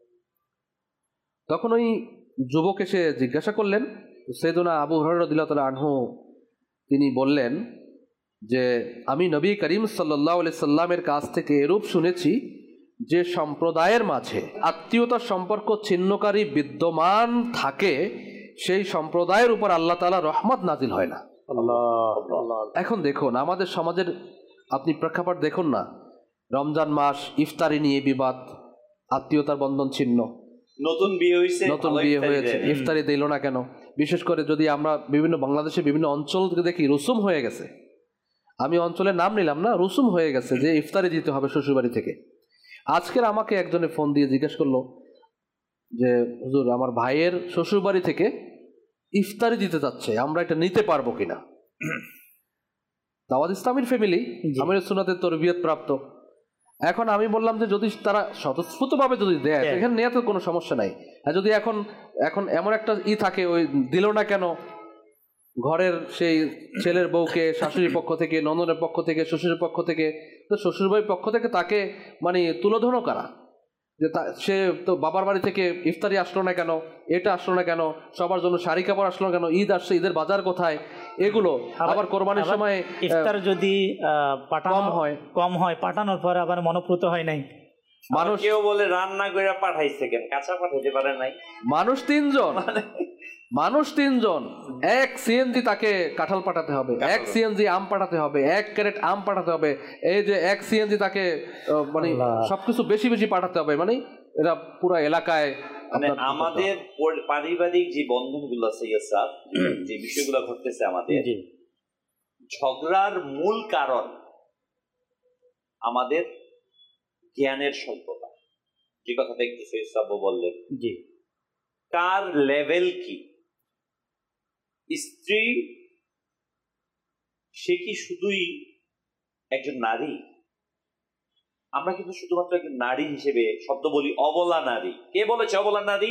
তখন ওই যুবক এসে জিজ্ঞাসা করলেন, সাইয়েদনা আবু হুরায়রা রাদিয়াল্লাহু তাআলা আনহু তিনি বললেন যে আমি নবী করিম সাল্লাল্লাহু আলাইহি সাল্লামের কাছ থেকে এরূপ শুনেছি যে সম্প্রদায়ের মাঝে আত্মীয়তার সম্পর্ক ছিন্নকারী বিদ্যমান থাকে, সেই সম্প্রদায়ের উপর আল্লাহ তাআলা রহমত নাজিল হয় না। এখন দেখুন আমাদের সমাজের আপনি প্রেক্ষাপট দেখুন না, রমজান মাস, ইফতারি নিয়ে বিবাদ, আত্মীয়তার বন্ধন ছিন্ন, নতুন বিয়ে হয়েছে, ইফতারি দিল না কেন? বিশেষ করে যদি আমরা বাংলাদেশের বিভিন্ন অঞ্চল দেখি, রসুম হয়ে গেছে, আমি অঞ্চলের নাম নিলাম না, রসুম হয়ে গেছে যে ইফতারি দিতে হবে শ্বশুরবাড়ি থেকে। আজকের আমাকে একজনে ফোন দিয়ে জিজ্ঞেস করলো যে হুজুর, আমার ভাইয়ের শ্বশুরবাড়ি থেকে ইফতারি দিতে যাচ্ছে, আমরা এটা নিতে পারবো কিনা? দাওয়াত ইসলামীর ফ্যামিলি, আমির সুন্নাতের তরবিয়ত প্রাপ্ত। এখন আমি বললাম যে যদি তারা স্বতঃস্ফূর্তভাবে যদি দেয়, এখানে নেওয়া তো কোনো সমস্যা নাই। আর যদি এখন এমন একটা থাকে, ওই দিল না কেন, ঘরের সেই ছেলের বউকে শাশুড়ির পক্ষ থেকে, ননদের পক্ষ থেকে, শ্বশুরের পক্ষ থেকে, তো শ্বশুরবাড়ির পক্ষ থেকে তাকে মানে তুলোধনও করা যে সে তো বাবার বাড়ি থেকে ইফতারি আসলো না কেন, এটা আসলো না কেন, সবার জন্য শাড়ি কাপড় আসলো না কেন, ঈদ আসছে, ঈদের বাজার কোথায়, এগুলো আবার কোরবানির সময় ইফতার যদি কম হয় পাঠানোর পর আবার মনোপ্রুত হয় নাই, মানুষ কেউ বলে রান্না করে পাঠাইছে কেন, কাঁচা পাঠাইতে পারে নাই। মানুষ তিনজন, এক সিএনজি তাকে কাঁঠাল পাঠাতে হবে, এক সিএনজি আম পাঠাতে হবে, এক ক্যারেট আম পাঠাতে হবে, এই যে এক সিএনজি তাকে মানে সবকিছু বেশি বেশি পাঠাতে হবে, মানে এরা পুরো এলাকায় আমাদের পারিবারিক যে বন্ধনগুলো আছে, যে বিষয়গুলো ঘটতেছে আমাদের, ঝগড়ার মূল কারণ আমাদের জ্ঞানের স্বল্পতা। যে কথাটা একটু সৈয়দ বললেন, কার লেভেল কি, স্ত্রী সে কি শুধুই একজন নারী? আমরা কিন্তু শুধুমাত্র একজন নারী হিসেবে শব্দ বলি, অবলা নারী। কে বলেছে অবলা নারী?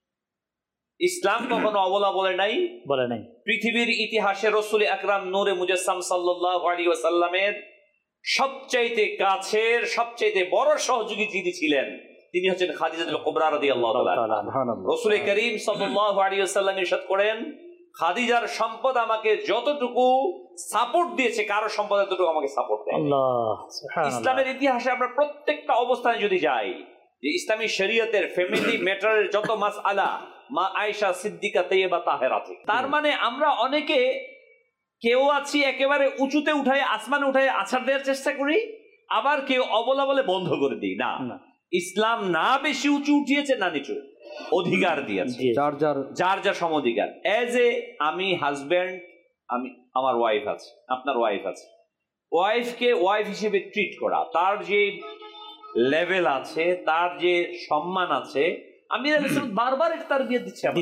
ইসলাম কখনো অবলা বলে নাই। পৃথিবীর ইতিহাসে রাসূল আকরাম নূরে মুজাসসাম সাল্লাল্লাহু আলাইহি ওয়াসাল্লামের সবচাইতে কাছের, সবচাইতে বড় সহযোগী যিনি ছিলেন, তিনি হচ্ছেন খাদিজাতুল কুবরা রাদিয়াল্লাহু তাআলা। রাসূল করিম সাল্লাল্লাহু আলাইহি ওয়াসাল্লাম ইরশাদ করেন, খাদিজার সম্পদ আমাকে যতটুকু সাপোর্ট দিয়েছে, কারো সম্পদ ততটুকু আমাকে সাপোর্ট দেয়। ইসলামের ইতিহাসে আমরা প্রত্যেকটা অবস্থানে যদি যাই, যে ইসলামী শরীয়তের ফ্যামিলি ম্যাটারের যত মাসআলা, মা আয়েশা সিদ্দিকা তাইয়্যিবা তাহেরা থেকে, তার মানে আমরা অনেকে কেউ আছি একেবারে উঁচুতে উঠায়, আসমানে উঠায় আছাড় দেওয়ার চেষ্টা করি, আবার কেউ অবলা বলে বন্ধ করে দিই। না, ইসলাম না বেশি উঁচু উঠিয়েছে না নিচু, অধিকার দিয়েছে, যার যার সম অধিকার। এজ এ আমি হাজব্যান্ড, আমার ওয়াইফ আছে, আপনার ওয়াইফ আছে, ওয়াইফকে ওয়াইফ হিসেবে ট্রিট করা, তার যে লেভেল আছে, তার যে সম্মান আছে, আমি বারবার তার বিয়ে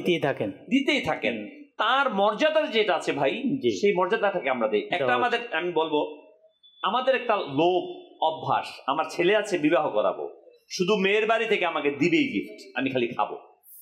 দিতেই থাকেন। তার মর্যাদার যেটা আছে ভাই, সেই মর্যাদাটাকে আমরা দিই। একটা আমাদের, আমি বলবো, আমাদের একটা লোভ অভ্যাস, আমার ছেলে আছে বিবাহ করাবো, শুধু মেয়ের বাড়ি থেকে আমাকে দিবেই গিফট, আমি খালি খাবো।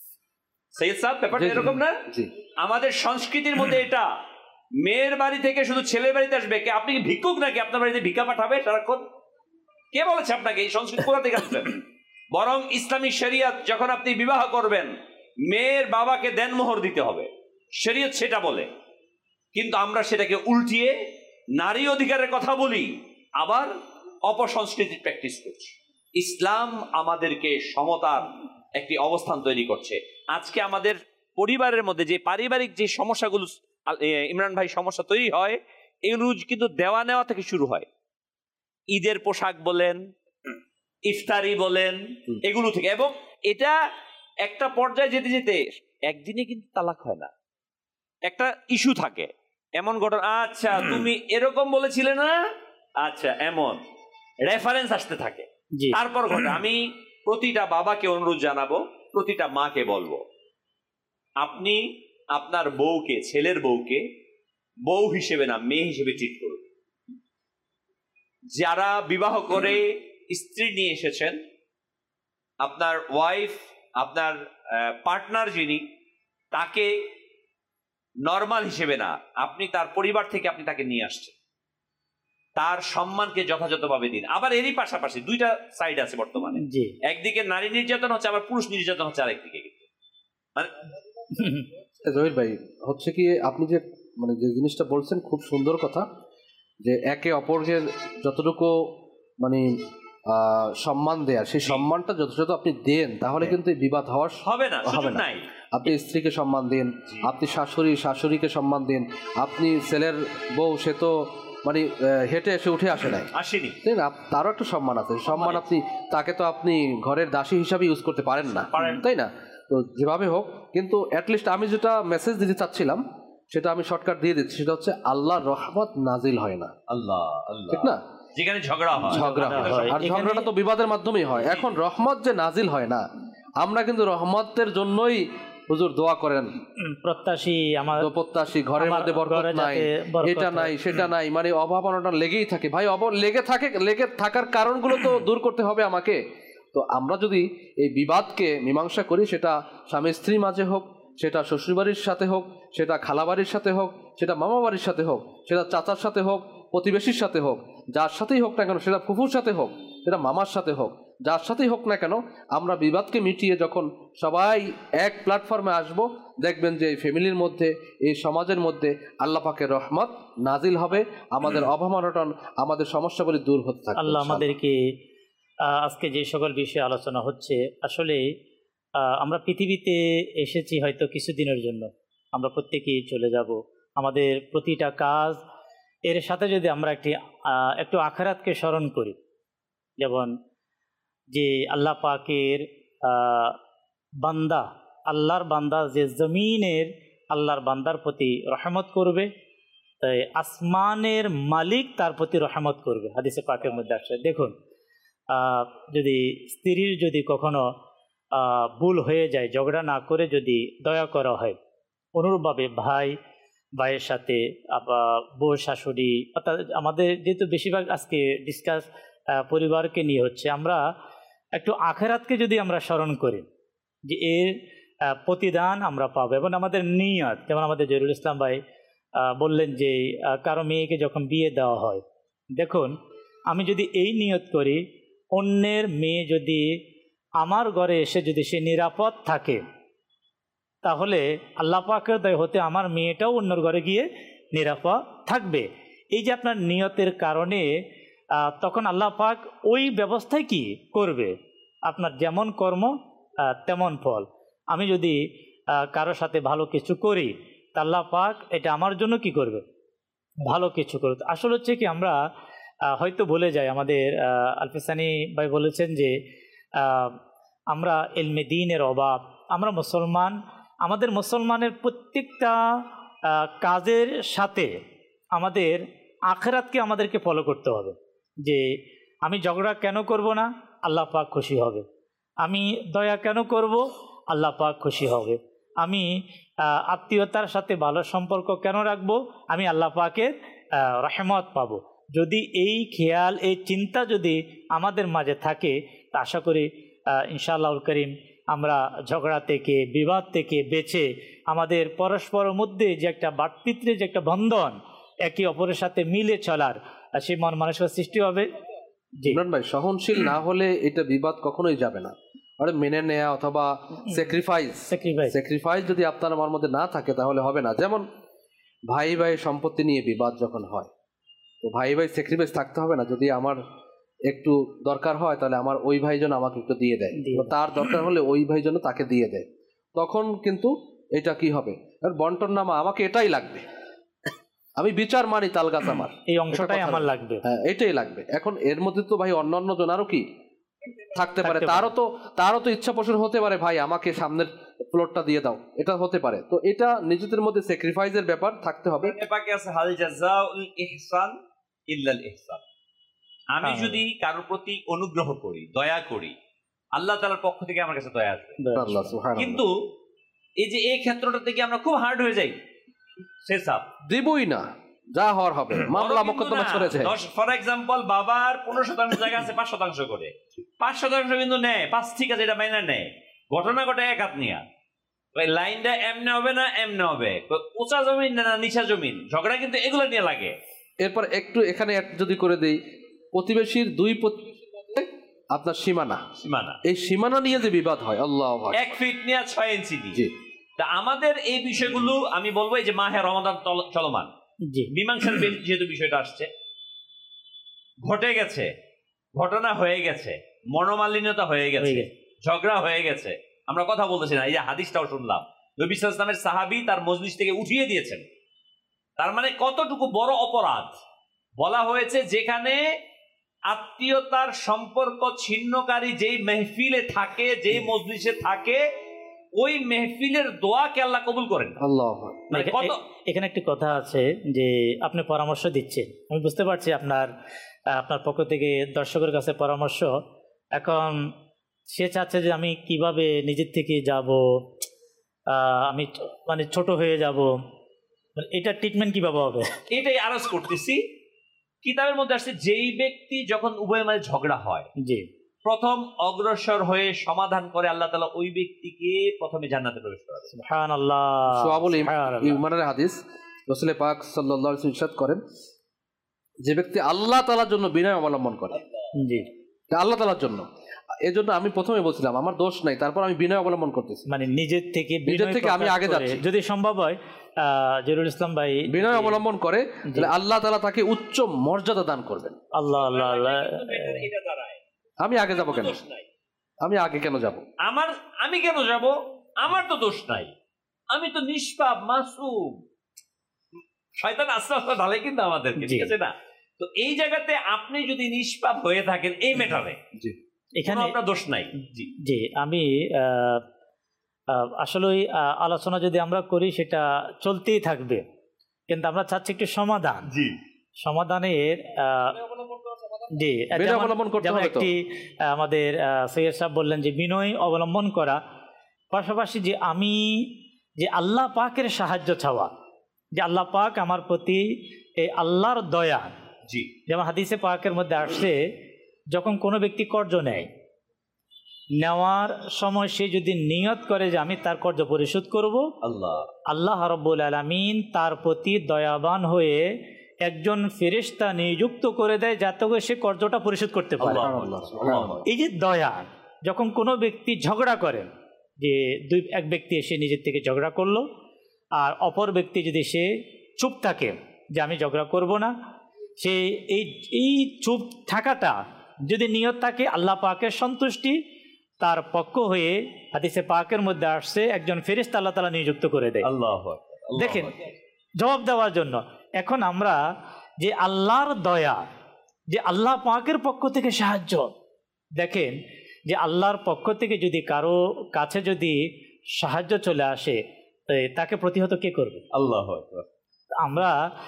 সৈয়দ সাহেব, ব্যাপারটা এরকম না? আমাদের সংস্কৃতির মধ্যে এটা, মেয়ের বাড়ি থেকে শুধু ছেলের বাড়িতে আসবে। আপনি কি ভিক্ষুক নাকি আপনার বাড়িতে ভিক্ষা পাঠাবে সারাক্ষণ? কে বলেছে আপনাকে? এই সংস্কৃতি কোথা থেকে আসবেন? বরং ইসলামী শরিয়ত, যখন আপনি বিবাহ করবেন, মেয়ের বাবাকে দেনমোহর দিতে হবে, শরিয়ত সেটা বলে। কিন্তু আমরা সেটাকে উল্টিয়ে নারী অধিকারের কথা বলি, আবার অপসংস্কৃতির প্র্যাকটিস করছি। ইসলাম আমাদেরকে সমতার একটি অবস্থান তৈরি করছে। আজকে আমাদের পরিবারের মধ্যে যে পারিবারিক যে সমস্যাগুলো, ইমরান ভাই, সমস্যা তৈরি হয়, এগুলো কিন্তু দেওয়া নেওয়া থেকে শুরু হয়। ঈদের পোশাক বলেন, ইফতারি বলেন, এগুলো থেকে। এবং এটা একটা পর্যায়ে যেতে যেতে একদিনে কিন্তু তালাক হয় না, একটা ইস্যু থাকে, এমন ঘটনা, আচ্ছা তুমি এরকম বলেছিলে না, আচ্ছা এমন রেফারেন্স আসতে থাকে। তারপর ঘটে, আমি প্রতিটা বাবাকে অনুরোধ জানাবো, প্রতিটা মাকে বলবো, আপনি আপনার বউকে, ছেলের বউকে বউ হিসেবে না, মেয়ে হিসেবে ট্রিট করুন। যারা বিবাহ করে স্ত্রী নিয়ে এসেছেন, আপনার ওয়াইফ, আপনার পার্টনার যিনি, তাকে নর্মাল হিসেবে না, আপনি তার পরিবার থেকে আপনি তাকে নিয়ে আসছেন, তার সম্মানকে যথাযথভাবে দিন। আবার এরই পাশাপাশি দুইটা সাইড আছে বর্তমানে, একদিকে নারী নির্যাতন হচ্ছে, আবার পুরুষ নির্যাতন হচ্ছে আরেকদিকে। জহির ভাই, হচ্ছে কি, আপনি যে যে জিনিসটা বলছেন খুব সুন্দর কথা, যে একে অপরকে যতটুকু সম্মান দেয়া, সেই সম্মানটা যথাযথ আপনি দেন, তাহলে কিন্তু এই বিবাদ হওয়ার হবে না। আপনি স্ত্রীকে সম্মান দিন, আপনি শাশুড়িকে সম্মান দিন, আপনি ছেলের বউ, সে তো মানে হেঁটে এসে উঠে আসেনি, তাই না? তারও একটা সম্মান আছে, সম্মান আপনি তাকে তো আপনি ঘরের দাসী হিসাবে ইউজ করতে পারেন না, তাই না? তো যেভাবে হোক, কিন্তু অ্যাটলিস্ট আমি যেটা মেসেজ দিতে চাচ্ছিলাম সেটা আমি শর্টকাট দিয়ে দিচ্ছি, সেটা হচ্ছে আল্লাহর রহমত নাজিল হয় না, ঠিক না? যেখানে ঝগড়া হয়, আর ঝগড়াটা তো বিবাদের মাধ্যমেই হয়। এখন রহমত যে নাজিল হয় না, আমরা কিন্তু রহমতের জন্যই হুজুর দোয়া করেন, প্রত্যাশী, ঘরের মধ্যে বরকত নাই, এটা নাই সেটা নাই, মানে অভাব অনটন লেগেই থাকে। ভাই লেগে থাকার কারণগুলো তো দূর করতে হবে আমাকে। তো আমরা যদি এই বিবাদকে মীমাংসা করি, সেটা স্বামী স্ত্রী মাঝে হোক, সেটা শ্বশুরবাড়ির সাথে হোক, সেটা খালাবাড়ির সাথে হোক, সেটা মামা বাড়ির সাথে হোক, সেটা চাচার সাথে হোক, প্রতিবেশীর সাথে হোক, যার সাথেই হোক না কেন, সেটা ফুফুর সাথে হোক, সেটা মামার সাথে হোক, যার সাথেই হোক না কেন, আমরা বিবাদকে মিটিয়ে যখন সবাই এক প্ল্যাটফর্মে আসব, দেখবেন যে এই ফ্যামিলির মধ্যে, এই সমাজের মধ্যে আল্লাহ পাকের রহমত নাজিল হবে, আমাদের অভাব-অনটন, আমাদের সমস্যাগুলি দূর হতে থাকবে। আল্লাহ আমাদেরকে আজকে যে সকল বিষয়ে আলোচনা হচ্ছে, আসলে আমরা পৃথিবীতে এসেছি হয়তো কিছুদিনের জন্য, আমরা প্রত্যেকেই চলে যাব। আমাদের প্রতিটা কাজ এর সাথে যদি আমরা একটু আখিরাতকে স্মরণ করি, যেমন যে আল্লাহ পাকের বান্দা, আল্লাহর বান্দা যে জমিনের আল্লাহর বান্দার প্রতি রহমত করবে, তাই আসমানের মালিক তার প্রতি রহমত করবে, হাদিসে পাকের মধ্যে আসছে। দেখুন, যদি স্ত্রীর যদি কখনো ভুল হয়ে যায়, ঝগড়া না করে যদি দয়া করা হয়, অনুরূপভাবে ভাইয়ের সাথে, বউ শাশুড়ি, অর্থাৎ আমাদের যেহেতু বেশিরভাগ আজকে ডিসকাস পরিবারকে নিয়ে হচ্ছে, আমরা একটু আখিরাতকে যদি আমরা স্মরণ করি যে এর প্রতিদান আমরা পাবো, এবং আমাদের নিয়ত, যেমন আমাদের জহিরুল ইসলাম ভাই বললেন যে কারো মেয়েকে যখন বিয়ে দেওয়া হয়, দেখুন আমি যদি এই নিয়ত করি, অন্যের মেয়ে যদি আমার ঘরে এসে যদি সে নিরাপদ থাকে, তাহলে আল্লাহ পাকের দয়া হতে আমার মেয়েটাও অন্যর ঘরে গিয়ে নিরাপদ থাকবে। এই যে আপনার নিয়তের কারণে তখন আল্লাহ পাক ওই ব্যবস্থায় কি করবে, আপনার যেমন কর্ম তেমন ফল। আমি যদি কারোর সাথে ভালো কিছু করি, তা আল্লাহ পাক এটা আমার জন্য কি করবে, ভালো কিছু করবে। আসলে হচ্ছে কি, আমরা হয়তো ভুলে যাই, আমাদের আলফিসানি ভাই বলেছেন যে আমরা ইলমে দ্বীনের অভাব, আমরা মুসলমান, আমাদের মুসলমানের প্রত্যেকটা কাজের সাথে আমাদের আখিরাতকে আমাদেরকে ফলো করতে হবে। যে আমি ঝগড়া কেন করব না, আল্লাহ পাক খুশি হবে। আমি দয়া কেন করব, আল্লাহ পাক খুশি হবে। আমি আত্মীয়তার সাথে ভালো সম্পর্ক কেন রাখবো, আমি আল্লাহ পাকের রহমত পাবো। যদি এই খেয়াল, এই চিন্তা যদি আমাদের মাঝে থাকে, তা আশা করি ইনশাআল্লাহুল করিম আমরা ঝগড়া থেকে, বিবাদ থেকে বেঁচে আমাদের পরস্পরের মধ্যে যে একটা ভ্রাতৃত্বের যে একটা বন্ধন, একে অপরের সাথে মিলে চলার সেই মন মানসিকতা সৃষ্টি হবে। ইমরান ভাই, সহনশীল না হলে এটা বিবাদ কখনোই যাবে না। আর মেনে নেয়া অথবা স্যাক্রিফাইস যদি আপনার আমার মধ্যে না থাকে, তাহলে হবে না। যেমন ভাই ভাই সম্পত্তি নিয়ে বিবাদ যখন হয়, তো ভাই ভাই স্যাক্রিফাইস থাকতে হবে না। যদি আমার একটু দরকার হয়, তাহলে আমার ওই ভাই যেন আমাকে একটু দিয়ে দেয়, তার দরকার হলে ওই ভাই যেন তাকে দিয়ে দেয়। তখন কিন্তু এটা কি হবে, বন্টন নামা, আমাকে এটাই লাগবে, আমি বিচার মানি, তাল গাছ আমার, এই অংশটাই আমার লাগবে, হ্যাঁ এটাই লাগবে। এখন এর মধ্যে তো ভাই অন্যান্য জনারও কি থাকতে পারে, তারও তো ইচ্ছা পোষণ হতে পারে, ভাই আমাকে সামনের প্লটটা দিয়ে দাও, এটা হতে পারে। তো এটা নিজেদের মধ্যে স্যাক্রিফাইসের ব্যাপার থাকতে হবে। আমি যদি কারোর প্রতি অনুগ্রহ করি, দয়া করি, আল্লাহ তাআলার পক্ষ থেকে আমার কাছে দয়া আসবে। কিন্তু এই যে এই ক্ষেত্রটা থেকে আমরা খুব হার্ড হয়ে যাই, সেসব দিবই না, যা হওয়ার হবে, মামলা মোকদ্দমা চলেছে। ফর এক্সাম্পল, বাবার 15% জায়গা আছে 5% করে, 5% কিন্তু নেয়, 5 ঠিক আছে, এটা মাইনা নেয়, ঘটনা ঘটে এক হাত নিয়া, লাইনটা এমনে হবে না এমনে হবে, উঁচা জমিন না নিচা জমিন, ঝগড়া কিন্তু এগুলো নিয়ে লাগে। এরপর একটু এখানে যদি করে দেই, প্রতিবেশীর দুই আপনার সীমানা, এই সীমানা নিয়ে যে বিবাদ হয়, আল্লাহ 1 ফিট নিয়ে 6 ইঞ্চি দিয়ে, তা আমাদের এই বিষয়গুলো আমি বলবো এই যে মাহে রমাদান চলমান, মীমাংসার যেহেতু বিষয়টা আসছে, ঘটে গেছে, ঘটনা হয়ে গেছে, মনোমালিন্যতা হয়ে গেছে, ঝগড়া হয়ে গেছে, আমরা কথা বলতেছি না। এই যে হাদিসটাও শুনলাম, নবী সাল্লাল্লাহু আলাইহি ওয়াসাল্লামের সাহাবী তার মজলিস থেকে উঠিয়ে দিয়েছেন। তার মানে কতটুকু বড় অপরাধ। বলা হয়েছে যেখানে আত্মীয়তার সম্পর্ক ছিন্নকারী যেই মেহফিলে থাকে, যেই মজলিসে থাকে, ওই মেহফিলের দোয়াকে আল্লাহ কবুল করেন। আল্লাহ এখানে একটি কথা আছে যে আপনি পরামর্শ দিচ্ছেন, আমি বুঝতে পারছি আপনার পক্ষ থেকে দর্শকের কাছে পরামর্শ। এখন সে চাচ্ছে যে আমি কিভাবে নিজের থেকে যাব, আমি মানে ছোট হয়ে যাব, এটা ট্রিটমেন্ট কিভাবে হবে, এটাই আরজ করতেছি। কিতাবের মধ্যে আসছে যেই ব্যক্তি যখন উভয়ের মাঝে ঝগড়া হয়, জি, প্রথম অগ্রসর হয়ে সমাধান করে আল্লাহ তাআলা ওই ব্যক্তিকে প্রথমে জান্নাতে প্রবেশ করাবেন। সুবহানাল্লাহ। সুহাবুল ইমানের হাদিস, রাসূল পাক সাল্লাল্লাহু আলাইহি ওয়াসাল্লাম ইরশাদ করেন, যে ব্যক্তি আল্লাহ তাআলার জন্য বিনয় অবলম্বন করে, জি, আল্লাহ তাআলার জন্য, এজন্য আমি প্রথমে বলছিলাম আমার দোষ নাই, তারপর আমি বিনয় অবলম্বন করতেছি, মানে নিজের থেকে আমি আগে যাচ্ছি। যদি সম্ভব হয় জহিরুল ইসলাম ভাই বিনয় অবলম্বন করে, তাহলে আল্লাহ তাআলা তাকে উচ্চ মর্যাদা দান করবেন। আল্লাহ আল্লাহ আল্লাহ। আমি আগে যাব কেন? আমি আগে কেন যাব? আমি কেন যাব? আমার তো দোষ নাই, আমি তো নিষ্পাপ, মাসুম। শয়তান আস্তে আস্তে ঢালে কিন্তু আমাদেরকে, ঠিক আছে না? তো এই জায়গাতে আপনি যদি নিষ্পাপ হয়ে থাকেন এই ম্যাটারে, এখানে আপনার দোষ নাই। জি, আমি আসলে আলোচনা যদি আমরা করি সেটা চলতেই থাকবে, কিন্তু আমরা চাচ্ছি একটু সমাধান। জি, সমাধানের জি, একটি আমাদের সৈয়দ সাহেব বললেন যে বিনয় অবলম্বন করা, পাশাপাশি যে আমি যে আল্লাহ পাকের সাহায্য চাওয়া, যে আল্লাহ পাক আমার প্রতি এই আল্লাহর দয়া। জি, যেমন হাদিসে পাকের মধ্যে আসছে, যখন কোনো ব্যক্তি কর্জ নেয়, নেওয়ার সময় সে যদি নিয়ত করে যে আমি তার কর্জ পরিশোধ করব, আল্লাহ রাব্বুল আলামিন তার প্রতি দয়াবান হয়ে একজন ফেরেশতা নিযুক্ত করে দেয় যাতে করে সে কর্জটা পরিশোধ করতে পারে। এই যে দয়া, যখন কোনো ব্যক্তি ঝগড়া করে, যে এক ব্যক্তি এসে নিজের থেকে ঝগড়া করলো, আর অপর ব্যক্তি যদি সে চুপ থাকে যে আমি ঝগড়া করব না, সে এই চুপ থাকাটা যদি নিয়ত থাকে আল্লাহ পাকের সন্তুষ্টি তার পক্ষ হয়ে, হাদিসে পাকের মধ্যে আসছে একজন ফেরেশতা আল্লাহ তাআলা নিযুক্ত করে দেয়। দেখেন, জবাব দেওয়ার জন্য। এখন আমরা যে আল্লাহর দয়া, যে আল্লাহ পাকের পক্ষ থেকে সাহায্য, দেখেন যে আল্লাহর পক্ষ থেকে যদি কারো কাছে যদি সাহায্য চলে আসে, তাকে প্রতিহত কে করবে? আল্লাহ। আমরা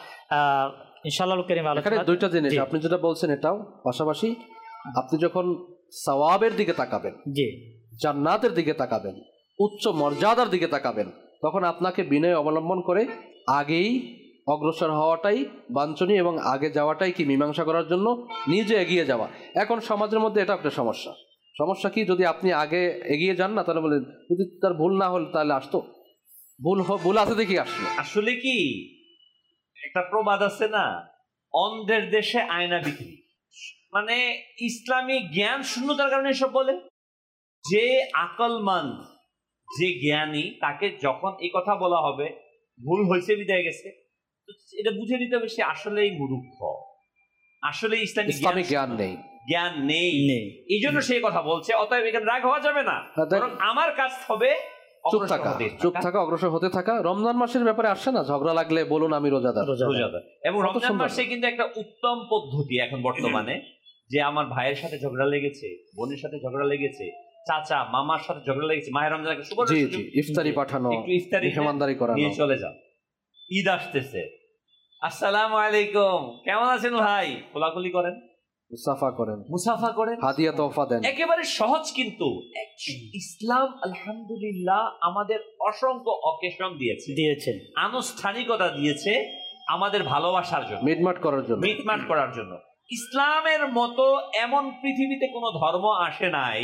ইনশাআল্লাহ কারীম এখানে দুইটা জিনিস আপনি যেটা বলছেন এটাও, পাশাপাশি আপনি যখন সওয়াবের দিকে তাকাবেন, জি, জান্নাতের দিকে তাকাবেন, উচ্চ মর্যাদার দিকে তাকাবেন, তখন আপনাকে বিনয় অবলম্বন করে আগেই অগ্রসর হওয়াটাই বাঞ্ছনীয়, এবং আগে যাওয়াটাই কি মীমাংসা করার জন্য নিজে এগিয়ে যাওয়া। এখন সমাজের মধ্যে এটা একটা সমস্যা কি, যদি আপনি আগে এগিয়ে যান না, তাহলে বলেন যদি তার ভুল না হল তাহলে আসতো, ভুল আছে দেখি আসলো। আসলে কি একটা প্রবাদ আছে না, অন্ধের দেশে আয়না বিক্রি। মানে ইসলামী জ্ঞান শূন্যতার কারণে সব বলে। যে আকলমন্দ, যে জ্ঞানী, তাকে যখন এই কথা বলা হবে ভুল হয়েছে, বিদায় গেছে, এটা বুঝে নিতে হবে সে আসলেই মূর্খ, আসলে ইসলামী জ্ঞান নেই, এই জন্য সে কথা বলছে। অতএব এখানে রাগ হওয়া যাবে না, আমার কাজ হবে চুপ থাকা, অগ্রসর হতে থাকা। রমজান মাসের ব্যাপারে আসছে না, ঝগড়া লাগলে বলুন আমি রোজাদার। এবং রমজান মাসে কিন্তু একটা উত্তম পদ্ধতি এখন বর্তমানে, যে আমার ভাইয়ের সাথে ঝগড়া লেগেছে, বোনের সাথে ঝগড়া লেগেছে, চাচা মামার সাথে ঝগড়া লেগেছে, মায়ের রমজান ইফতারি পাঠানো, একটু ইফতারি মেহমানদারি করা, নিয়ে চলে যাও। ঈদ আসতেছে, আসসালামু আলাইকুম, কেমন আছেন ভাই, কোলাকুলি করেন, মুসাফা করেন, হাদিয়া তোহফা দেন। একেবারে সহজ, কিন্তু ইসলাম আলহামদুলিল্লাহ আমাদের অসংখ্য অকেশন দিয়েছে, আনুষ্ঠানিকতা দিয়েছে আমাদের ভালোবাসার জন্য, মিটমাট করার জন্য। ইসলামের মতো এমন পৃথিবীতে কোনো ধর্ম আসে নাই,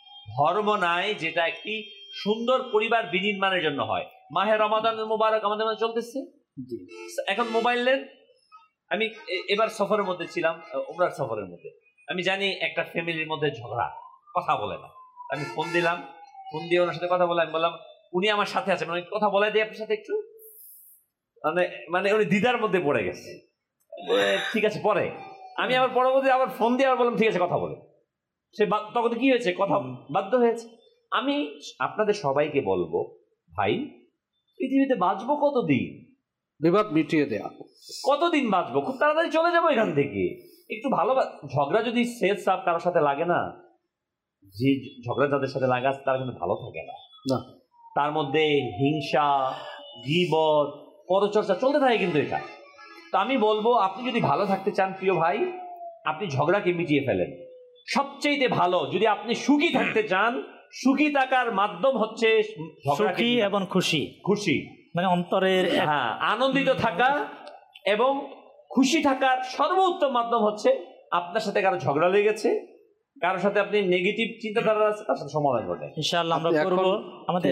যেটা একটি সুন্দর পরিবার বিনির্মাণের জন্য হয়। মাহে রমাদানের মুবারক আমাদের মধ্যে চলতেছে, এখন মোবাইল নেন। আমি এবার সফরের মধ্যে ছিলাম, উমরার সফরের মধ্যে, আমি জানি একটা ফ্যামিলির মধ্যে ঝগড়া, কথা বলে না। আমি ফোন দিলাম, ফোন দিয়ে ওনার সাথে কথা বলে, আমি বললাম উনি আমার সাথে আছেন, মানে কথা বলে দিই আপনার সাথে একটু, মানে উনি দ্বিধার মধ্যে পড়ে গেছে। ঠিক আছে, পরে আমি আবার পরবর্তী আবার ফোন দিয়ে আবার বললাম ঠিক আছে কথা বলে, সে তখন কি হয়েছে, কথা বাধ্য হয়েছে। আমি আপনাদের সবাইকে বলবো, ভাই পৃথিবীতে বাঁচবো কতদিন? বিবাদ মিটিয়ে দেয়া। কতদিন বাঁচবো? খুব তাড়াতাড়ি চলে যাবো এখান থেকে। একটু ভালো ঝগড়া যদি শেষ সাপ কারোর সাথে লাগে না, যে ঝগড়া যাদের সাথে লাগা তারা কিন্তু ভালো থাকে না। তার মধ্যে হিংসা, গীবত, পদচর্চা চলতে থাকে কিন্তু এটা। তো আমি বলবো, আপনি যদি ভালো থাকতে চান প্রিয় ভাই, আপনি ঝগড়াকে মিটিয়ে ফেলেন। সবচেয়ে ভালো, যদি আপনি সুখী থাকতে চান, সুখী থাকার মাধ্যম হচ্ছে সুখী এবং খুশি। খুশি মানে অন্তরের, হ্যাঁ, আনন্দিত থাকা এবং খুশি থাকার সর্বোত্তম মাধ্যম হচ্ছে আপনার সাথে কারো ঝগড়া লেগেছে, কারোর সাথে আপনি নেগেটিভ চিন্তাধারা আছে, তার সাথে সমাধান করবেন। ইনশাআল্লাহ আমরা করব। আমাদের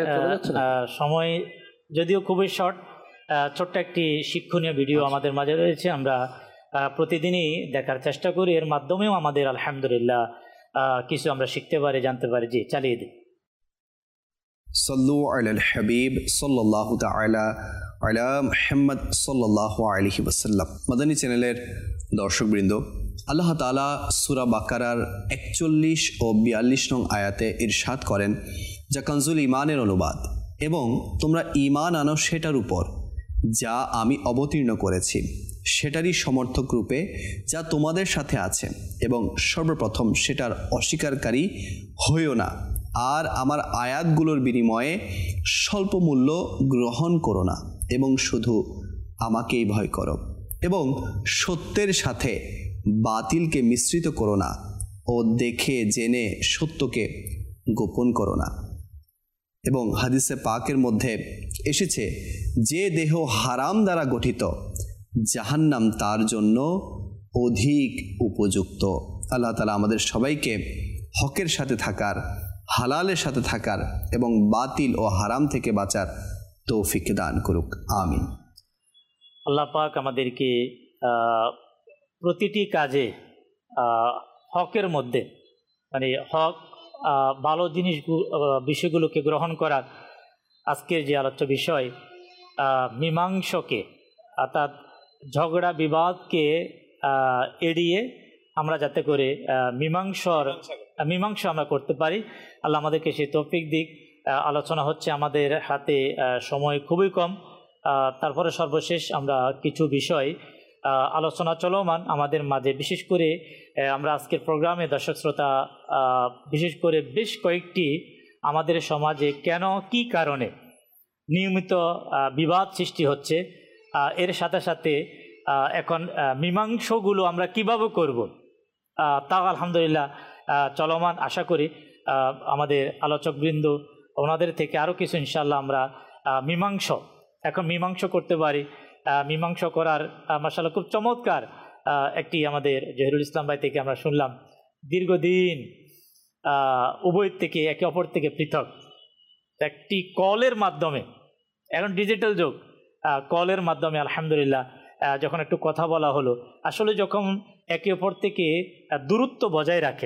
সময় যদিও খুবই শর্ট, ছোট্ট একটি শিক্ষণীয় ভিডিও আমাদের মাঝে রয়েছে, আমরা প্রতিদিনই দেখার চেষ্টা করি। এর মাধ্যমেও আমাদের আলহামদুলিল্লাহ কিছু আমরা শিখতে পারি, জানতে পারি। জি, চালিয়ে দিই। সল্লু আলাল হাবিব সাল্লাল্লাহু তাআলা আলা মুহাম্মদ সাল্লাল্লাহু আলাইহি ওয়াসাল্লাম। মাদানী চ্যানেলের দর্শকবৃন্দ, আল্লাহ তাআলা সূরা বাকারার 41 ও 42 নং আয়াতে ইরশাদ করেন, যা কানজুল ঈমানের অনুবাদ, এবং তোমরা ঈমান আনো সেটার উপর যা আমি অবতীর্ণ করেছি, সেটারই সমর্থক রূপে যা তোমাদের সাথে আছে, এবং সর্বপ্রথম সেটার অস্বীকারী হইও না, আর আমার আয়াতগুলোর বিনিময়ে স্বল্প মূল্য গ্রহণ করো না, এবং শুধু আমাকেই ভয় করো, এবং সত্যের সাথে বাতিলকে মিশ্রিত করো না, ও দেখে জেনে সত্যকে গোপন করো না। এবং হাদিসে পাকের মধ্যে এসেছে, যে দেহ হারাম দ্বারা গঠিত, জাহান্নাম তার জন্য অধিক উপযুক্ত। আল্লাহ তাআলা আমাদের সবাইকে হকের সাথে থাকার, হালালের সাথে থাকার এবং বাতিল ও হারাম থেকে বাঁচার তৌফিক দান করুক, আমিন। আল্লাহ পাক আমাদেরকে প্রতিটি কাজে হকের মধ্যে, মানে হক ভালো বিষয়গুলোকে গ্রহণ করার, আজকের যে আলোচ্য বিষয় মীমাংসকে, অর্থাৎ ঝগড়া বিবাদকে এড়িয়ে আমরা যাতে করে মীমাংসা আমরা করতে পারি, আল্লাহ আমাদেরকে সেই তৌফিক দিক। আলোচনা হচ্ছে, আমাদের হাতে সময় খুবই কম, তারপরে সর্বশেষ আমরা কিছু বিষয় আলোচনা চলমান আমাদের মাঝে। বিশেষ করে আমরা আজকের প্রোগ্রামে দর্শক শ্রোতা, বিশেষ করে বেশ কয়েকটি আমাদের সমাজে কেন, কি কারণে নিয়মিত বিবাদ সৃষ্টি হচ্ছে, এর সাথে সাথে এখন মীমাংসাগুলো আমরা কিভাবে করব, তা আলহামদুলিল্লাহ চলমান। আশা করি আমাদের আলোচকবৃন্দ ওনাদের থেকে আরও কিছু ইনশাআল্লাহ আমরা মীমাংসা করতে পারি। মীমাংসা করার মাশাআল্লাহ খুব চমৎকার একটি আমাদের জহিরুল ইসলাম ভাই থেকে আমরা শুনলাম, দীর্ঘদিন উভয় থেকে একে অপর থেকে পৃথক, একটি কলের মাধ্যমে, এখন ডিজিটাল যুগ, কলের মাধ্যমে আলহামদুলিল্লাহ যখন একটু কথা বলা হলো, আসলে যখন একে অপর থেকে দূরত্ব বজায় রাখে,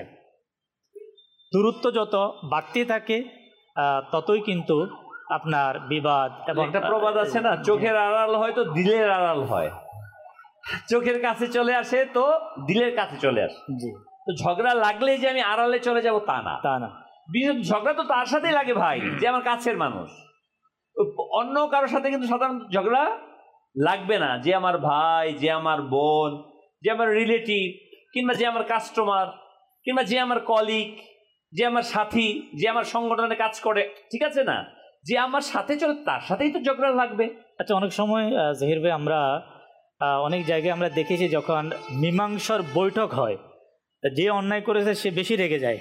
দূরত্ব যত বাড়তে থাকে ততই কিন্তু আপনার বিবাদ। এবং একটা প্রবাদ আছে না, চোখের আড়াল হয় তো দিলের আড়াল হয়, চোখের কাছে চলে আসে তো দিলের কাছে চলে আসে। জি, তো ঝগড়া লাগলেই যে আমি আড়ালে চলে যাব তা না। ঝগড়া তো তার সাথেই লাগে ভাই, যে আমার কাছের মানুষ। অন্য কারোর সাথে কিন্তু সাধারণত ঝগড়া লাগবে না, যে আমার ভাই, যে আমার বোন, যে আমার রিলেটিভ, কিংবা যে আমার কাস্টমার, কিংবা যে আমার কলিগ, যে আমার সাথী, যে আমার সংগঠনে কাজ করে, ঠিক আছে না, যে আমার সাথে চলে তার সাথেই তো ঝগড়া লাগবে। আচ্ছা, অনেক সময় জহির ভাই আমরা অনেক জায়গায় আমরা দেখেছি, যখন মীমাংসার বৈঠক হয়, যে অন্যায় করেছে সে বেশি রেগে যায়।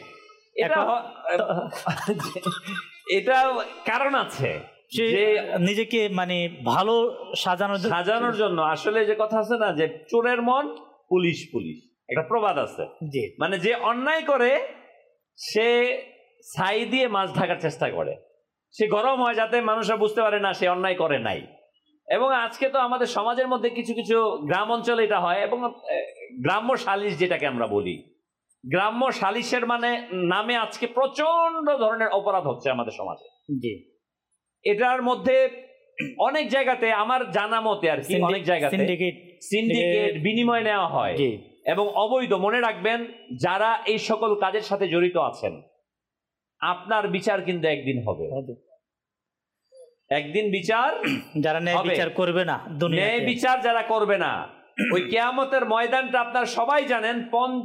এটা কারণ আছে, সে নিজেকে মানে ভালো সাজানোর জন্য। আসলে যে কথা আছে না, যে চোরের মন পুলিশ পুলিশ, একটা প্রবাদ আছে। মানে যে অন্যায় করে সে ছাই দিয়ে মাছ ঢাকার চেষ্টা করে, সে গরম হয় যাতে মানুষরা বুঝতে পারে না সে অন্যায় করে নাই। এবং আজকে তো আমাদের সমাজের মধ্যে কিছু কিছু গ্রাম অঞ্চলে এটা হয়, এবং গ্রাম্য সালিশ যেটাকে আমরা বলি, গ্রাম্য সালিশের নামে আজকে প্রচন্ড ধরনের অপরাধ হচ্ছে আমাদের সমাজে। এটার মধ্যে অনেক জায়গাতে, আমার জানা মতে আর কি, অনেক জায়গাতে সিন্ডিকেট বিনিময় নেওয়া হয়, এবং অবৈধ, মনে রাখবেন যারা এই সকল কাজের সাথে জড়িত আছেন, আপনার বিচার কিন্তু একদিন হবে। একদিন বিচার যারা ন্যায় বিচার করবে না, ন্যায় বিচার যারা করবে না, ওই কিয়ামতের ময়দানটা আপনার সবাই জানেন